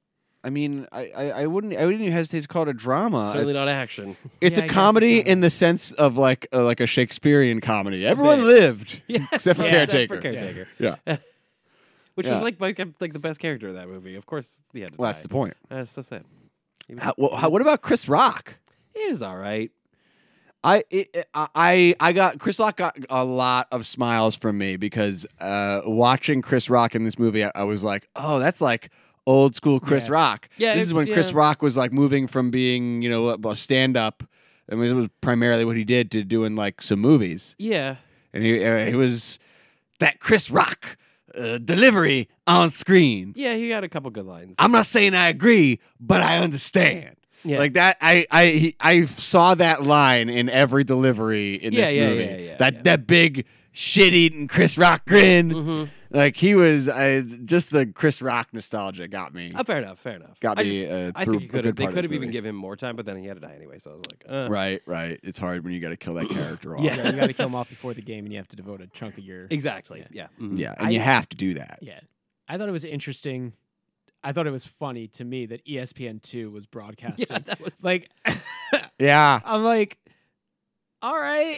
I mean, I, I, I wouldn't I wouldn't even hesitate to call it a drama. Certainly it's, not action. It's Yeah, I a guess comedy it's not. in the sense of like uh, like a Shakespearean comedy. Everyone bit. lived Yeah, except for yeah, Caretaker. Except for caretaker. Yeah. which Yeah. was like like like the best character of that movie. Of course, he had to Well, die. that's the point. That's so sad. He was, How, he well, how, was- what about Chris Rock? He was all right. I it, it- I I got Chris Rock got a lot of smiles from me because uh, watching Chris Rock in this movie, I, I was like, oh, that's like old school Chris Yeah. Rock. Yeah, this it- is when Chris yeah. Rock was like moving from being you know a stand up. I mean, it was primarily what he did to doing like some movies, Yeah. and he uh, he was that Chris Rock uh, delivery on screen. Yeah, he got a couple good lines. I'm not saying I agree, but I understand. Yeah. Like that, I I he- I saw that line in every delivery in Yeah, this yeah, movie. yeah, yeah, that yeah. that big shit eating Chris Rock grin. Mhm. Like he was, I, just the Chris Rock nostalgia got me. Oh, fair enough. Fair enough. got I me. just- uh, I through think he a could good have. They part of could this have even movie. given him more time, but then he had to die anyway. So I was like, uh. Right, right. It's hard when you got to kill that character off. Yeah. Yeah, you got to kill him off before the game, and you have to devote a chunk of your. Exactly. Yeah. Mhm. yeah, and I- you have to do that. Yeah, I thought it was interesting. I thought it was funny to me that E S P N two was broadcasting. Yeah, that was Like, Yeah. I'm like, all right,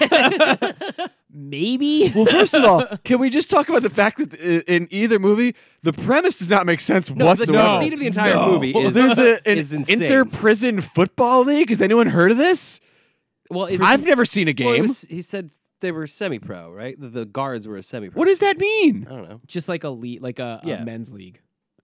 maybe. Well, first of all, can we just talk about the fact that i- in either movie, the premise does not make sense No, the whatsoever. conceit of the entire No. movie is There's a, an is insane. inter-prison football league. Has anyone heard of this? well, it's, I've never seen a well, it game. was- he said they were semi-pro, right? The, the guards were a semi-pro. What does that mean? I don't know. Just like a league, like a, Yeah. a men's league.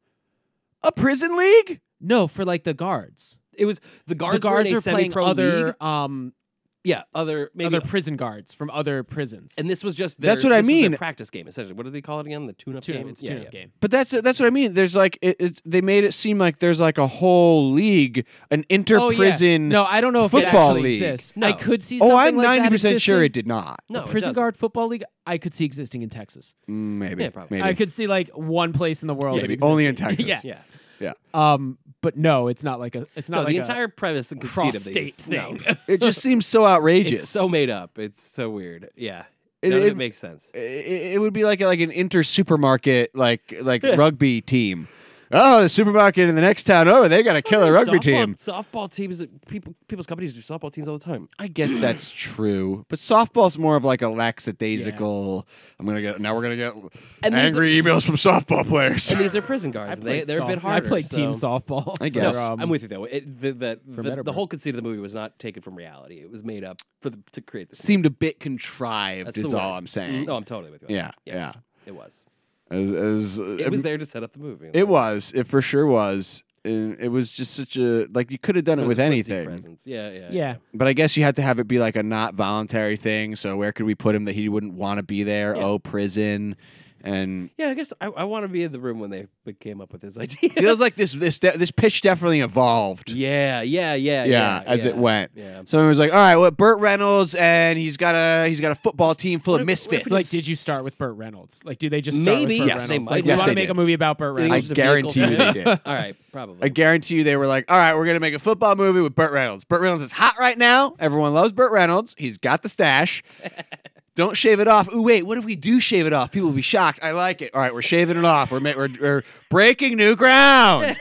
A prison league? No, for like the guards. It was the guards. the guards were in a are playing semi-pro other, league. um, Yeah, other maybe. other prison guards from other prisons. and this was just their, That's what I this was their mean. practice game essentially. What do they call it again? The tune-up tune-up, game. it's yeah, tune-up yeah. game. But that's that's what I mean. There's like it, it, they made it seem like there's like a whole league, an inter-prison. Oh, yeah. No, I don't know if football it actually league. exists. No. I could see. Oh, something I'm like that ninety percent sure existing. it did not. No, A it prison doesn't. guard football league, I could see existing in Texas. Mm, Maybe. Yeah, probably. Maybe. I could see like one place in the world. Maybe. it Only in existing. Texas. yeah. Yeah. Um, but no, it's not like a. It's not No, like the a entire premise and conceit of cross-state these thing. No. It just seems so outrageous. It's so made up. It's so weird. Yeah. It- None of it- it makes sense. it, it would be like like an inter supermarket like like rugby team. Oh, the supermarket in the next town over, they got to kill a rugby softball, team. Softball teams, people, people's companies do softball teams all the time. I guess that's true, but softball's more of like a lackadaisical. I'm gonna get now. We're gonna get And these angry emails from softball players. And these are prison guards. I and they, played they're a bit soft- harder. I played so. team softball. I for, guess. um, I'm with you though. It, the the, the, the Meadowbrook. whole conceit of the movie was not taken from reality. It was made up for the, to create the Seemed a bit contrived. That's is the all word. I'm saying. Mm, No, I'm totally with you. on Yeah, that. Yes, yeah. It was. It was, it was, It was there to set up the movie. It was. It for sure was. And it was just such a like you could have done it, was with flimsy anything. presence. Yeah, yeah, yeah. But I guess you had to have it be like a not voluntary thing. So where could we put him that he wouldn't want to be there? Yeah. Oh, prison. And Yeah, I guess I, I want to be in the room when they they came up with this idea. feels like this this de- this pitch definitely evolved. yeah, yeah, yeah, Yeah, yeah. as it yeah, went. Yeah. Someone was like, "All right, well, Burt Reynolds, and he's got a he's got a football team full What of if- what if misfits." So, like, did you start with Burt Reynolds? Like, do they just start Maybe. with Burt Yes, Reynolds? they Like, might. we Yes, want they to make did. a movie about Burt You think I it Reynolds. was the guarantee you vehicle they for did. it? All right, probably. I guarantee you they were like, "All right, we're gonna make a football movie with Burt Reynolds. Burt Reynolds is hot right now. Everyone loves Burt Reynolds. He's got the stash. Don't shave it off. Ooh, wait, what if we do shave it off? People will be shocked. I like it. All right, we're shaving it off. We're ma- we're, we're breaking new ground."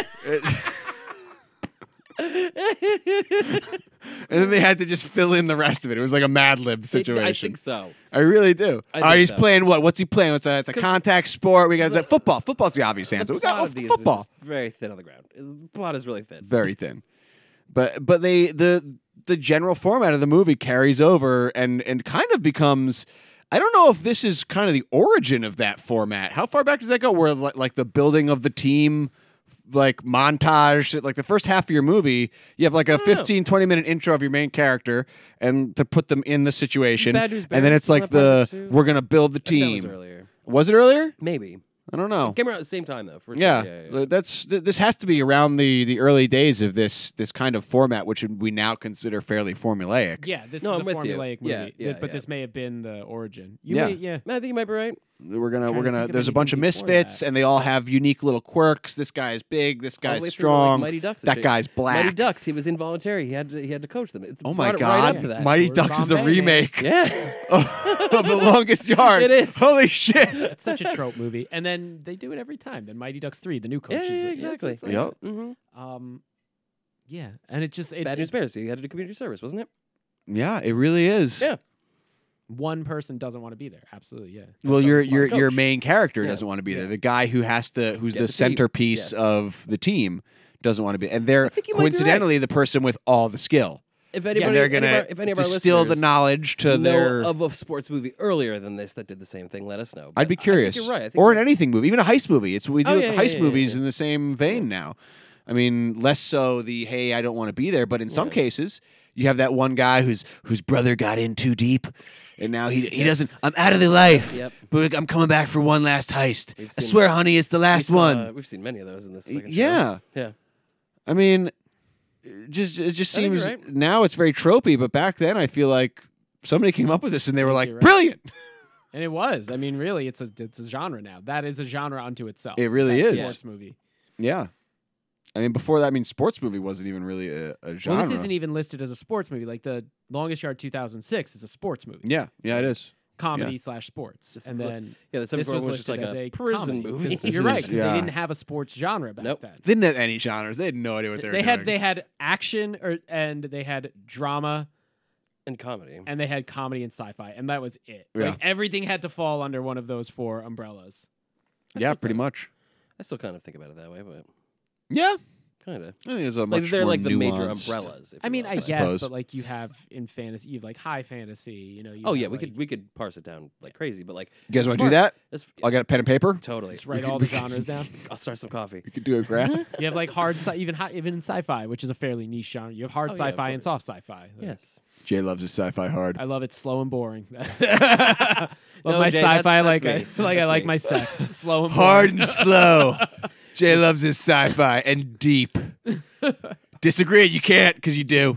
And then they had to just fill in the rest of it. It was like a Mad Lib situation. I think so. I really do. I All right, think he's so. playing what? What's he playing? It's a, it's a 'Cause contact sport. We got it's football. Football's the obvious answer. The We got plot oh, of these is football. just very thin on the ground. The plot is really thin. Very thin. But but they the the general format of the movie carries over and and kind of becomes. I don't know if this is kind of the origin of that format. How far back does that go? Where like, like the building of the team, like montage, like the first half of your movie, you have like a don't know. fifteen, twenty minute intro of your main character and to put them in the situation. Bad News And then Bears it's on like that part the of it too? we're gonna build the I think that was team. earlier. Was it earlier? Maybe. I don't know. It came around at the same time though. For sure. Yeah, yeah, yeah. th- that's th- this has to be around the the early days of this this kind of format, which we now consider fairly formulaic. Yeah, this No, is I'm a with you. formulaic movie, Yeah, th- yeah, but yeah. this may have been the origin. You Yeah. may, yeah. I think you might be right. We're gonna Trying we're to gonna. think of There's a anything bunch of before misfits, that. and they all have unique little quirks. This guy's big. This All the guy's way through to, like, strong. Mighty Ducks. that guy's black. Mighty Ducks. He was involuntary. He had to. He had to coach them. It's Oh my brought it god! Right up to that. Mighty Or Ducks is a Bombay, man. remake Yeah. of The Longest Yard. It is. Holy shit! It's such a trope movie, and then they do it every time. Then Mighty Ducks three, the new Yeah, coach. yeah, is like, exactly. it's- it's like- Yep. mm-hmm. Um, yeah, and it just it's, Bad News it's Bears. He had to do community service, wasn't it? Yeah, it really is. Yeah. one person doesn't want to be there. Absolutely, yeah. Well, That's your always your fun. your Coach. main character Yeah. doesn't want to be there. Yeah. The guy who has to, who's Yeah, the, the team. centerpiece Yes. of the team, doesn't want to be. And they're I think you might be right. coincidentally the person with all the skill. If And anybody, they're if any gonna of our, if any of our distill the listeners knowledge to know their. of a sports movie earlier than this that did the same thing, let us know. I'd be But curious. I think you're right. I think or an you're- anything movie, even a heist movie. It's we do Oh, with yeah, the yeah, heist yeah, yeah, movies yeah. in the same vein now. I mean, less so the hey, I don't want to be there, but in some Yeah. cases, you have that one guy whose whose brother got in too deep, and now he he Yes. doesn't. I'm out of the life, Yep. but I'm coming back for one last heist. We've I seen- swear, honey, it's the we last saw- one. We've seen many of those in this. Y- fucking show. Yeah. Yeah. I mean, it just it just I think seems you're right. now it's very tropey, but back then I feel like somebody came up with this and they were think like, you're right. brilliant. And it was. I mean, really, it's a it's a genre now. That is a genre unto itself. It really That is. sports movie. Yeah. I mean, before that, I mean, sports movie wasn't even really a, a genre. Well, this isn't even listed as a sports movie. Like the Longest Yard two thousand six is a sports movie, Yeah, yeah, it is. comedy slash sports, This and is like- then Yeah. The this seventh was one was just listed like as a, a prison comedy, movie. 'cause You're right, because Yeah. they didn't have a sports genre back Nope. then. They didn't have any genres. They had no idea what they were They doing. had they had action or and they had drama and comedy. and they had comedy and sci-fi, and that was it. Yeah. Like everything had to fall under one of those four umbrellas. yeah, still pretty kinda- much. I still kind of think about it that way, but Yeah, kind of. I think it's a Like much they're more like the major nuanced- umbrellas. if I you mean, will, I but- guess, suppose. but like you have in fantasy, you have like high fantasy. You know. You Oh have, yeah, we like, could we could parse it down like crazy, but like You guys want to smart. do that? That's, I'll get a pen and paper. totally. just write could- all we the could- genres down. I'll start some coffee. We could do a graph. You have like hard, sci- even hi- even in sci-fi, which is a fairly niche genre. You have hard Oh, yeah, of sci-fi and course. soft sci-fi. Like, Yes. Jay loves his sci-fi hard. I love it slow and boring. Love No, my Jay, sci-fi that's- like that's I me. like I That's like me. my sex. Slow and Hard boring. and slow. Jay loves his sci-fi and deep. Disagree? You can't because you do.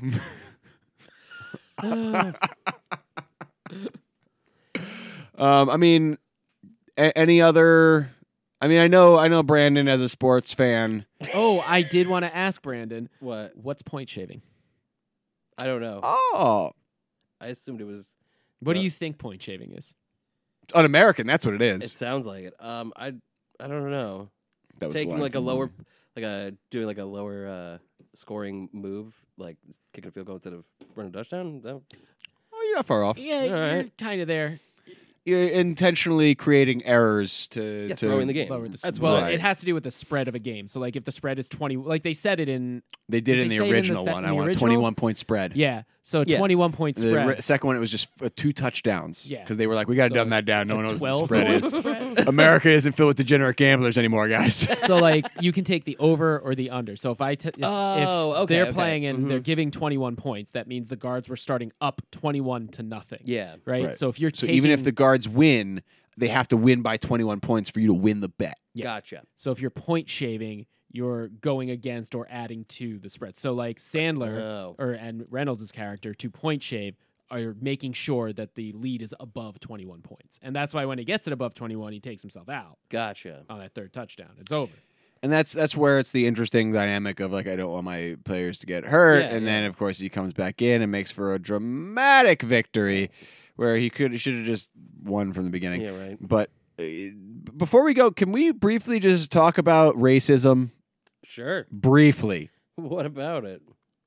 um, I mean, a- any other? I mean, I know, I know, Brandon as a sports fan. Oh, I did want to ask Brandon, What? what's point shaving? I don't know. Oh, I assumed it was. What do Uh, you think point shaving is? it's un-American. That's what it It is. sounds like it. Um, I I don't know. That was the Taking line like a from- lower, like a doing like a lower uh, scoring move, like kicking a field goal instead of running a touchdown. That, Oh, you're not far off. Yeah, All you're right. kind of there. You're intentionally creating errors to yeah, to throwing the game. Lower the That's well, right. it has to do with the spread of a game. So like if the spread is twenty, like they said it in They did, Did it in they the say it in the original sec- one. in I the want a original? twenty-one point spread. yeah, so Yeah. twenty-one point The spread. re- second one, it was just uh, two touchdowns. Yeah. Because they were like, we got to So dumb that down. No a one knows what the twelve spread point is. spread. America isn't filled with degenerate gamblers anymore, guys. So like you can take the over or the under. So if I t- if, Oh, if okay, they're okay. playing and they're Mhm. giving twenty-one points, that means the guards were starting up twenty-one to nothing. Yeah. Right? Right. So if you're So taking, even if the guards win, they have to win by twenty-one points for you to win the bet. Yeah. Gotcha. so if you're point shaving, you're going against or adding to the spread. So like Sandler Oh. or and Reynolds' character to point shave are making sure that the lead is above twenty-one points. And that's why when he gets it above twenty-one, he takes himself out Gotcha. on that third touchdown. It's over. And that's that's where it's the interesting dynamic of like I don't want my players to get hurt, Yeah, and then yeah. of course he comes back in and makes for a dramatic victory, where he could should have just won from the beginning. Yeah. Right. But uh, before we go, can we briefly just talk about racism? Sure. Briefly, What about it?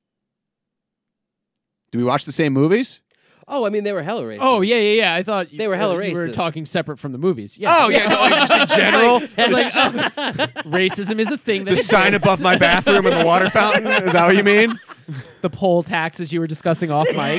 do we watch the same movies? Oh, I mean, they were hella racist. Oh yeah, yeah, yeah. I thought They were hella uh, you were racist. talking separate from the movies. Yeah. Oh yeah, no, like just in general. I was like, oh, racism is a thing. That The sign exists. above my bathroom and the water fountain. Is that what you mean? The poll taxes you were discussing off mic.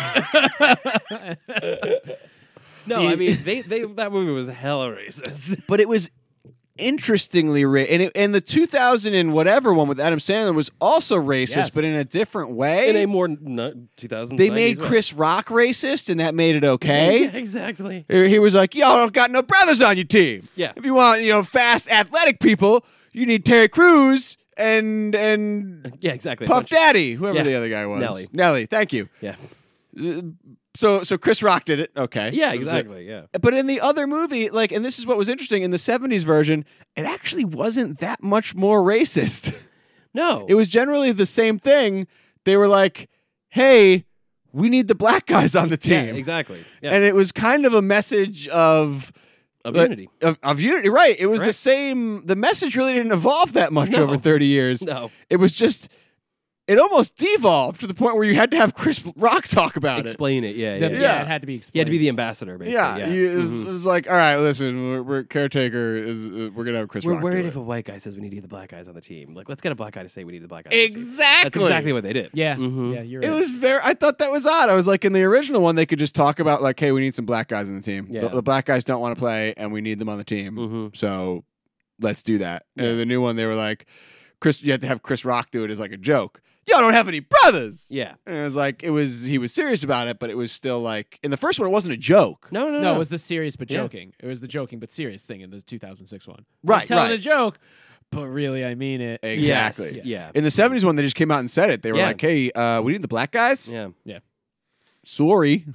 No, He- I mean, they, they that movie was hella racist. But it was interestingly ra- and it, and the two thousand and whatever one with Adam Sandler was also racist, Yes. but in a different way. In a more no, two thousands. They made Chris Rock racist, and that made it okay. Yeah, exactly. He he was like, "Y'all don't got no brothers on your team. Yeah. If you want, you know, fast, athletic people, you need Terry Crews and and Yeah, exactly. Puff Bunch of- Daddy, whoever Yeah. the other guy was. Nelly. Nelly. Thank you. Yeah. So so Chris Rock did it. Okay. Yeah, It was like- exactly. Yeah. But in the other movie, like, and this is what was interesting in the seventies version, it actually wasn't that much more racist. No. It was generally the same thing. They were like, "Hey, we need the black guys on the yeah, team," exactly. Yeah. and it was kind of a message of of but- unity. of, of unity. Right? It was the Right. same. The message really didn't evolve that much No. over thirty years. No. It was just it almost devolved to the point where you had to have Chris Rock talk about Explain it. Yeah, The- yeah. yeah, Yeah. it had to be He explained. had to be the ambassador, it. basically. Yeah, Yeah. you- it, was, Mhm. it was like, all right, listen, we're, we're caretaker is uh, we're gonna have Chris We're Rock. do worried it. if a white guy says we need to get the black guys on the team. Like, let's get a black guy to say we need the black guys. on the team. exactly. That's exactly what they did. Yeah, Mhm. yeah, you're It right. was very. I thought that was odd. I was like, in the original one, they could just talk about like, hey, we need some black guys on the team. Yeah. The, the black guys don't want to play, and we need them on the team. Mhm. So let's do that. Yeah. And the new one, they were like, Chris, you have to have Chris Rock do it as like a joke. Y'all don't have any brothers. Yeah. And it was like it was. He was serious about it, but it was still like in the first one, it wasn't a joke. No, no, no. no, it was the serious but Yeah. joking. It was the joking but serious thing in the two thousand six one. Right, I'm telling right. a joke, but really I mean it. Exactly. Yes. Yeah. In the seventies one, they just came out and said it. They were Yeah. like, hey, uh, we need the black guys. Yeah. Sorry.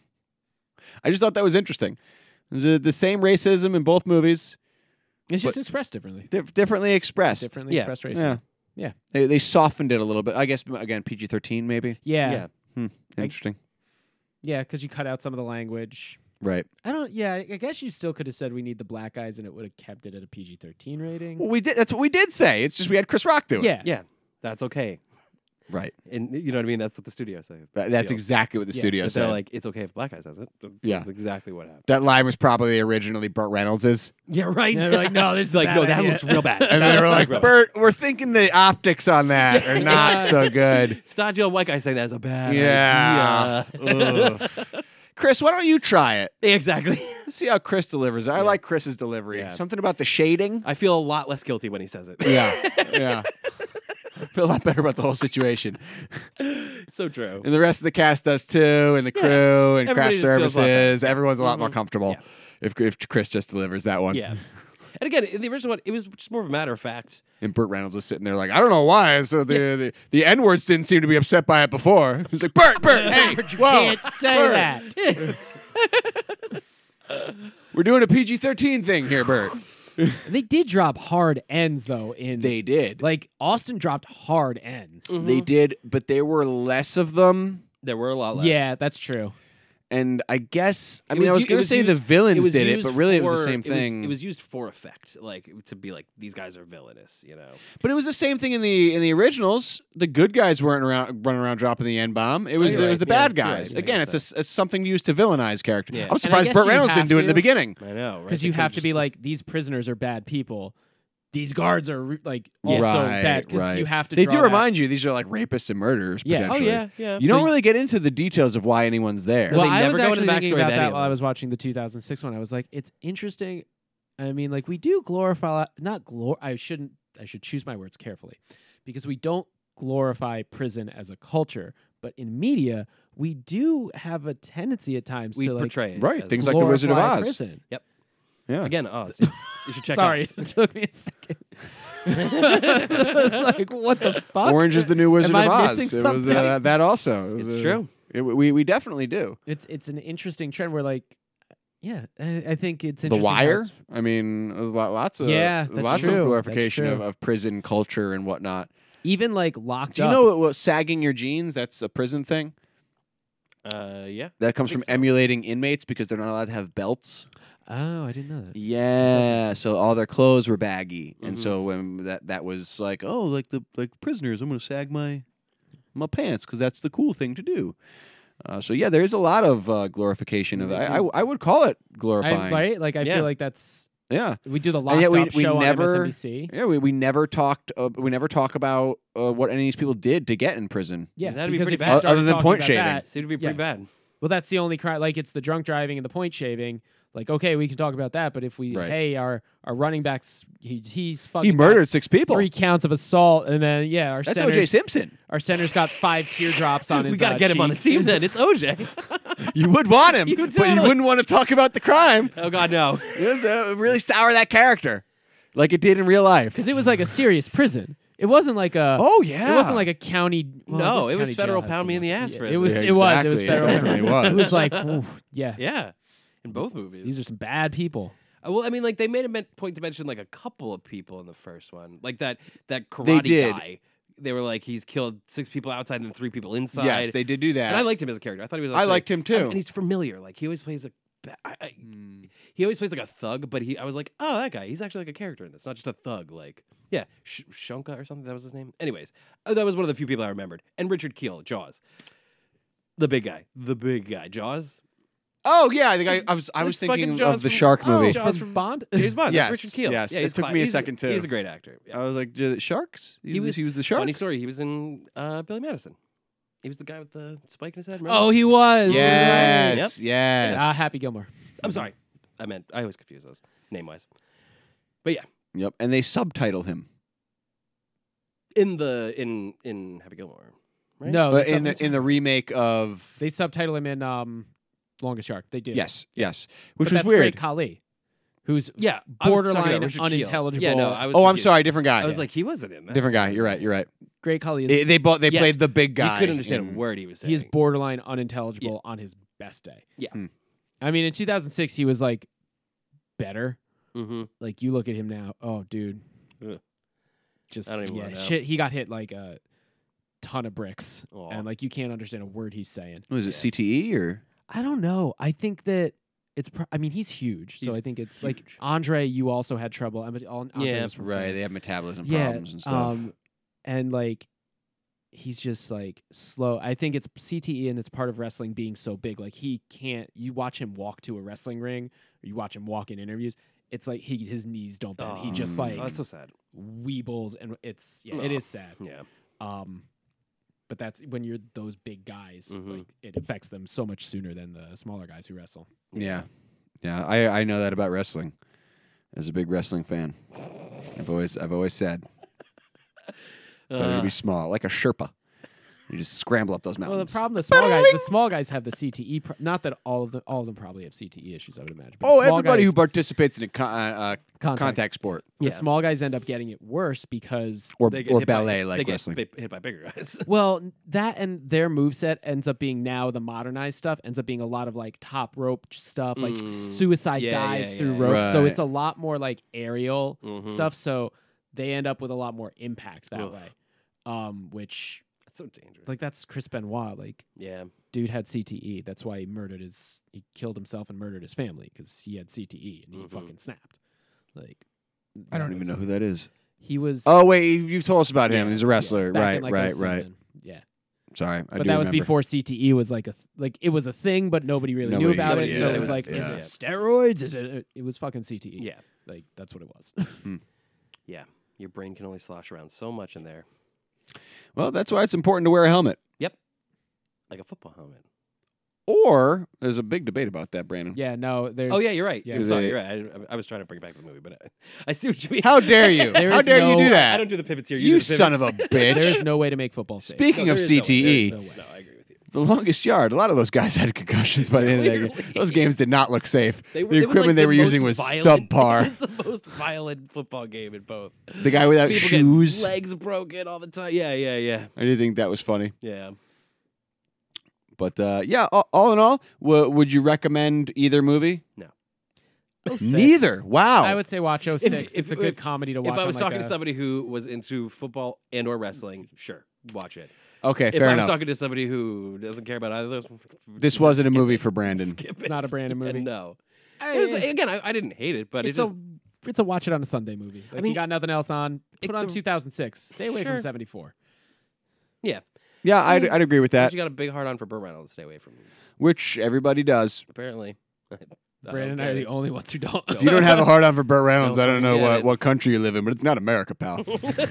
I just thought that was interesting. The, the same racism in both movies, It's just But- expressed differently. di- differently expressed. Differently Yeah. expressed racism. Yeah. Yeah. They, they softened it a little bit. I guess, again, P G thirteen maybe. Yeah. Yeah. Hmm. I- Interesting. Yeah, because you cut out some of the language. Right. I don't. Yeah, I guess you still could have said we need the black guys, and it would have kept it at a P G thirteen rating. Well, we did. That's what we did say. It's just we had Chris Rock do it. yeah, Yeah. That's okay. Right. And you know what I mean? That's what the studio says. That, that's Feel. exactly what the Yeah, studio But said. they're like, it's okay if black guy says it. That's, Yeah. that's exactly what happened. that line was probably originally Burt Reynolds's. Yeah, right. And they're like, no, this is It's like, a no, bad that idea. looks real bad. And That they were looks like, real bad. Bert, we're thinking the optics on that are not Yeah. so good. Stodgy white guy saying that is a bad Yeah. idea. Ugh. Chris, why don't you try it? Exactly. See how Chris delivers. I Yeah. like Chris's delivery. Yeah. Something about the shading. I feel a lot less guilty when he says it. Yeah. Yeah. I feel a lot better about the whole situation. So true. And the rest of the cast does too, and the crew and craft Everybody just feels a lot better. services. Everyone's a lot more Mhm. comfortable Yeah. if, if Chris just delivers that one. Yeah. And again, in the original one, it was just more of a matter of fact. And Burt Reynolds was sitting there like, I don't know why. So the the, the N words didn't seem to be upset by it before. He's like, Burt, Burt, hey, But you whoa, can't say Burt. that. We're doing a P G thirteen thing here, Burt. They did drop hard ends though. In They did. like Austin dropped hard ends. They did, but there were less of them. There were a lot less. Yeah, that's true. And I guess, I It mean, I was was u- it going to was say the used- villains was did it, used but really it was for- the same it was- thing. It was used for effect, like to be like these guys are villainous, you know. But it was the same thing in the in the originals. The good guys weren't around running around dropping the N bomb. It was you're it was right. the Yeah, bad you're right. guys. Yeah, I Again, guess it's, a, it's something used to villainize characters. Yeah. I'm And I surprised guess Burt you Reynolds have didn't do it in the to- beginning. I know, right? Because They you could've have to just- be like, these prisoners are bad people. These guards are re- like also Right, bad because right. you have to. They draw do that- remind you these are like rapists and murderers. Yeah. Oh Potentially. yeah, yeah. You So don't you- really get into the details of why anyone's there. No, Well, they I never was go into actually the thinking backstory of about any that of while I them. was watching the two thousand six one. I was like, it's interesting. I mean, like we do glorify, not glor. I shouldn't. I should choose my words carefully, because we don't glorify prison as a culture, but in media we do have a tendency at times we to like portray it Right, as- things like the Wizard of glorify Oz. Prison. Yeah. Again, Oz. dude. You should check. Sorry, Oz. it took me a second. like what the fuck? Orange is the new Wizard Am of I Oz. missing It was something? uh, that also. It was, It's uh, true. it- we we definitely do. It's it's an interesting trend where like, yeah, I, I think it's The interesting. how Wire. it's- I mean, there's lo- lots of Yeah, that's lots true. of That's glorification of, true. of prison culture and whatnot. Even like locked Do you up. know what, what sagging your jeans? That's a prison thing. Uh, yeah. That comes think from so. emulating inmates because they're not allowed to have belts. Oh, I didn't know that. Yeah, so all their clothes were baggy, and Mhm. so when that that was like, oh, like the like prisoners, I'm gonna sag my my pants because that's the cool thing to do. Uh, so yeah, there is a lot of uh, glorification of. Me I, too. I I would call it I, glorifying. right? Like I Yeah. feel like that's Yeah, we do the And locked yet we- up we show never- on M S N B C. yeah. We, we never talked. Uh, we never talk about uh, what any of these people did to get in prison. Yeah, That'd be because pretty if you bad. O- started other than talking point about shaving. that- Seemed to be pretty Yeah. bad. well, that's the only crime. Like it's the drunk driving and the point shaving. Like okay, we can talk about that, but if we Right. hey our our running backs, he, he's fucking He got murdered six people. three counts of assault, and then yeah, our That's O J center's, Simpson. our center's got five teardrops on his. We gotta uh, get him on the cheek. team then. It's O J. You would want him, You but you totally- wouldn't want to talk about the crime. Oh God, no. It was uh, really sour that character, like it did in real life. because it was like a serious prison. It wasn't like a. Oh yeah, It wasn't like a county. well, I No, guess it was county federal jail has pound me in some- the ass yeah, prison. It was. Yeah, it was. It was exactly. It federal. definitely was. It was like, ooh, yeah, Yeah, in both movies. these are some bad people. Uh, well, I mean, like they made a men- point to mention like a couple of people in the first one, like that that karate They did. guy. They were like, he's killed six people outside and three people inside. yes, they did do that. and I liked him as a character. I thought he was. I actually- liked him too. and he's familiar. Like he always plays a. ba- I, I, Mm. he always plays like a thug, but he. I was like, oh, that guy. He's actually like a character in this, not just a thug. Like Yeah, Sh- Shonka or something. That was his name. Anyways, uh, that was one of the few people I remembered. And Richard Kiel, Jaws, the big guy, the big guy, Jaws. Oh yeah, I think I, I was I That's was fucking thinking Jaws of the from- shark oh, movie. Jaws from from Bond. James Bond. Yes, That's Richard Kiel. yes, yeah, it he's took cla- me a he's- second, too. He's a great actor. Yeah. I was like, "Did- sharks? He, He was, was- he was the shark. Funny story. He was in uh, Billy Madison. He was the guy with the spike in his head. Remember? Oh, he was. Yes, Yep. yes. Ah, Happy Gilmore. I'm sorry. I meant I always confuse those name wise. But yeah, Yep, and they subtitle him. in the in in Happy Gilmore. Right? No, But they in the subtitle- in the remake of they subtitle him in um, Longest Shark. They do. yes, yes, But which was that's weird. Great Khali, who's Yeah, I was talking about borderline Richard Kiel. unintelligible. Yeah, no, I was Oh, I'm confused. sorry, different guy. I was like, he wasn't in that. different guy. You're right. You're right. Great Khali is They, they both they Yes. played the big He guy. couldn't understand in- a word he was saying. he's borderline unintelligible on his best day. Yeah. Hmm. I mean, in two thousand six, he was like better. Mm-hmm. Like you look at him now, oh, dude, Ugh. just I don't even yeah, wanna know. shit. He got hit like a ton of bricks, and like you can't understand a word he's saying. Was it Yeah. C T E or? I don't know. I think that it's. Pro- I mean, he's huge, so He's I think it's like huge. Andre. You also had trouble. I mean, Andre Yeah, was from Right, France. they have metabolism yeah, problems and stuff. um, and like he's just like slow. I think it's C T E, and it's part of wrestling being so big. Like he can't. You watch him walk to a wrestling ring, or you watch him walk in interviews. It's like he his knees don't bend. he just Oh. like Oh, that's so sad. weebles, and it's yeah, it Ugh. is sad. Yeah. Um, but that's when you're those big guys. Mhm. Like it affects them so much sooner than the smaller guys who wrestle. yeah, yeah. I I know that about wrestling. As a big wrestling fan, I've always I've always said, better to Uh, be small, like a Sherpa. You just scramble up those mountains. Well, the problem the small guys, the small guys have the C T E. Pro- not that all of them, all of them probably have C T E issues. I would imagine. But the Oh, small everybody guys, who participates in a con- uh, uh, contact, contact sport the Yeah. small guys end up getting it worse because or they get or hit by- ballet they like get wrestling. bi- hit by bigger guys. well, that and their moveset ends up being now the modernized stuff ends up being a lot of like top rope stuff, like Mm. suicide Yeah, dives yeah, through yeah. ropes. So Right. it's a lot more like aerial Mhm. stuff. So they end up with a lot more impact that Oof. way. Um, which That's so dangerous. like that's Chris Benoit. Like yeah. dude had C T E. That's why he murdered his. He killed himself and murdered his family because he had C T E and he Mhm. fucking snapped. Like I don't that even was- know who that is. He was. Oh wait, you- you've told us about him. Yeah, He's a yeah, wrestler, back right? in, like, right, oh right. seven. Yeah, Sorry, I but do that was remember. before C T E was like a th- like it was a thing, but nobody really knew Nobody- about nobody it. knew So it. it was like, is Yeah. it steroids? Is it? It was fucking C T E. Yeah. like that's what it was. Yeah. Your brain can only slosh around so much in there. Well, that's why it's important to wear a helmet. Like a football helmet. Or there's a big debate about that, Brandon. yeah, no, there's. Oh yeah, you're right. Yeah, I'm Is sorry, it- you're right. I, I was trying to bring it back to the movie, but I, I see what you mean. How dare you? There How is dare you no- do I that? don't do the pivots here. You, You do the son of a pivots. bitch. there's no way to make football safe. Speaking No, of there is no way. C T E, There is no way. No, I agree with you. the longest yard. A lot of those guys had concussions by the end of that game. Clearly. Those games did not look safe. They, the it was equipment like they the were using most was violent- subpar. It was the most violent football game in both. The guy without People shoes. get legs broken all the time. Yeah, yeah, yeah, I didn't think that was funny. yeah. But uh, yeah, all, all in all, w- would you recommend either movie? oh six. Neither. Wow. I would say watch oh six. if- it's a good if- comedy to watch. If I on, was like, talking a- to somebody who was into football and or wrestling, sure, watch it. okay, If fair I was enough. talking to somebody who doesn't care about either of those, This wasn't a skip movie it. for Brandon. Skip It's not a it. Brandon movie. No. I- It was, again, I, I didn't hate it, but it's it just a it's a watch it on a Sunday movie. Like mean, you got nothing else on. Put it- on the- two thousand six. Stay away Sure. from seventy-four. yeah. Yeah, I'd, I'd agree with that, You got a big hard on for Burt Reynolds. Stay away from him. which everybody does. Apparently. I Brandon and I don't are the get only ones who don't. If you don't have a hard on for Burt Reynolds, Don't I don't know fucking get what, it. what country you live in, but it's not America, pal.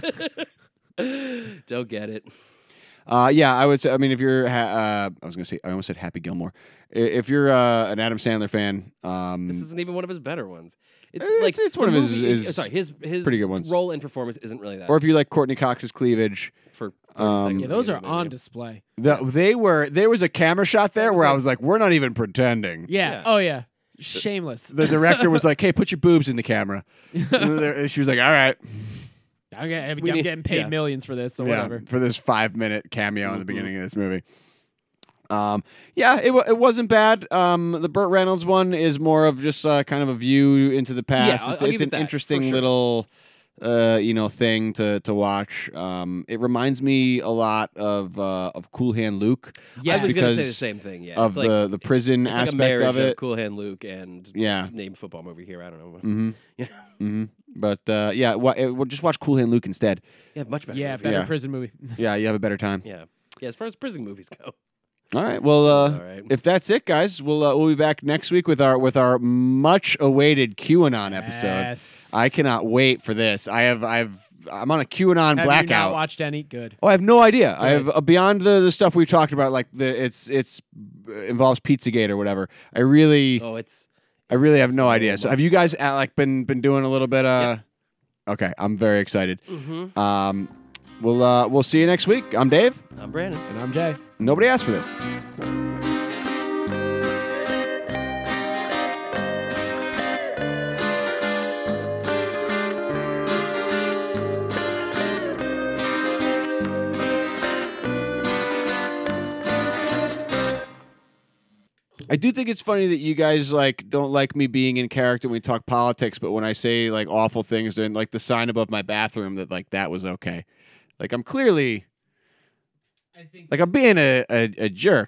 it. Don't get it. Uh, yeah, I would say. I mean, if you're, ha- uh, I was gonna say, I almost said Happy Gilmore. I- If you're uh, an Adam Sandler fan, um, This isn't even one of his better ones. It's It's- like it's one the of his- movie- his sorry, his his pretty good ones. role and performance isn't really that. or if you like Courtney Cox's cleavage, for thirty um, seconds Yeah, at those the are end of the on movie. display. the, they were. There was a camera shot there That was where I like- was like, we're not even pretending. Yeah. Yeah. Oh yeah. Shameless. The director was like, "Hey, put your boobs in the camera." And there- she was like, "All right, I'm, get- I'm We need- getting paid yeah. millions for this, so yeah, whatever. for this five minute cameo in the Mhm. beginning of this movie." Um, yeah, it wa- it wasn't bad. Um, the Burt Reynolds one is more of just uh, kind of a view into the past. I'll- it's I'll it's give it an that, for interesting sure. little uh, you know, thing to to watch. Um, it reminds me a lot of uh, of Cool Hand Luke. Yeah, I was going to say the because same thing. Yeah, of it's like, the the prison it's like a aspect marriage of it. Cool Hand Luke and Yeah. name football movie here. I don't know. Mm-hmm. Yeah, Mm-hmm. But uh, yeah, wa- it, we'll just watch Cool Hand Luke instead. yeah, much better. Yeah, movie. better Yeah. prison movie. Yeah, you have a better time. Yeah, yeah. As far as prison movies go, All right. Well, uh, all right. if that's it, guys, we'll uh, we'll be back next week with our with our much awaited QAnon episode. Yes. I cannot wait for this. I have I've I'm on a QAnon Have you not blackout. watched any? Good. Oh, I have no idea. I Good. have uh, beyond the, the stuff we've talked about, like the it's it's uh, involves Pizzagate or whatever. I really Oh, it's I really have no so idea. So much have you guys uh, like been been doing a little bit? Uh, Okay, I'm very excited. mm-hmm. Um, we'll uh, we'll see you next week. I'm Dave. I'm Brandon. And I'm Jay. Nobody asked for this. I do think it's funny that you guys like don't like me being in character when we talk politics, but when I say like awful things, then like the sign above my bathroom that like that was okay. Like I'm clearly I think like I'm being a, a, a jerk,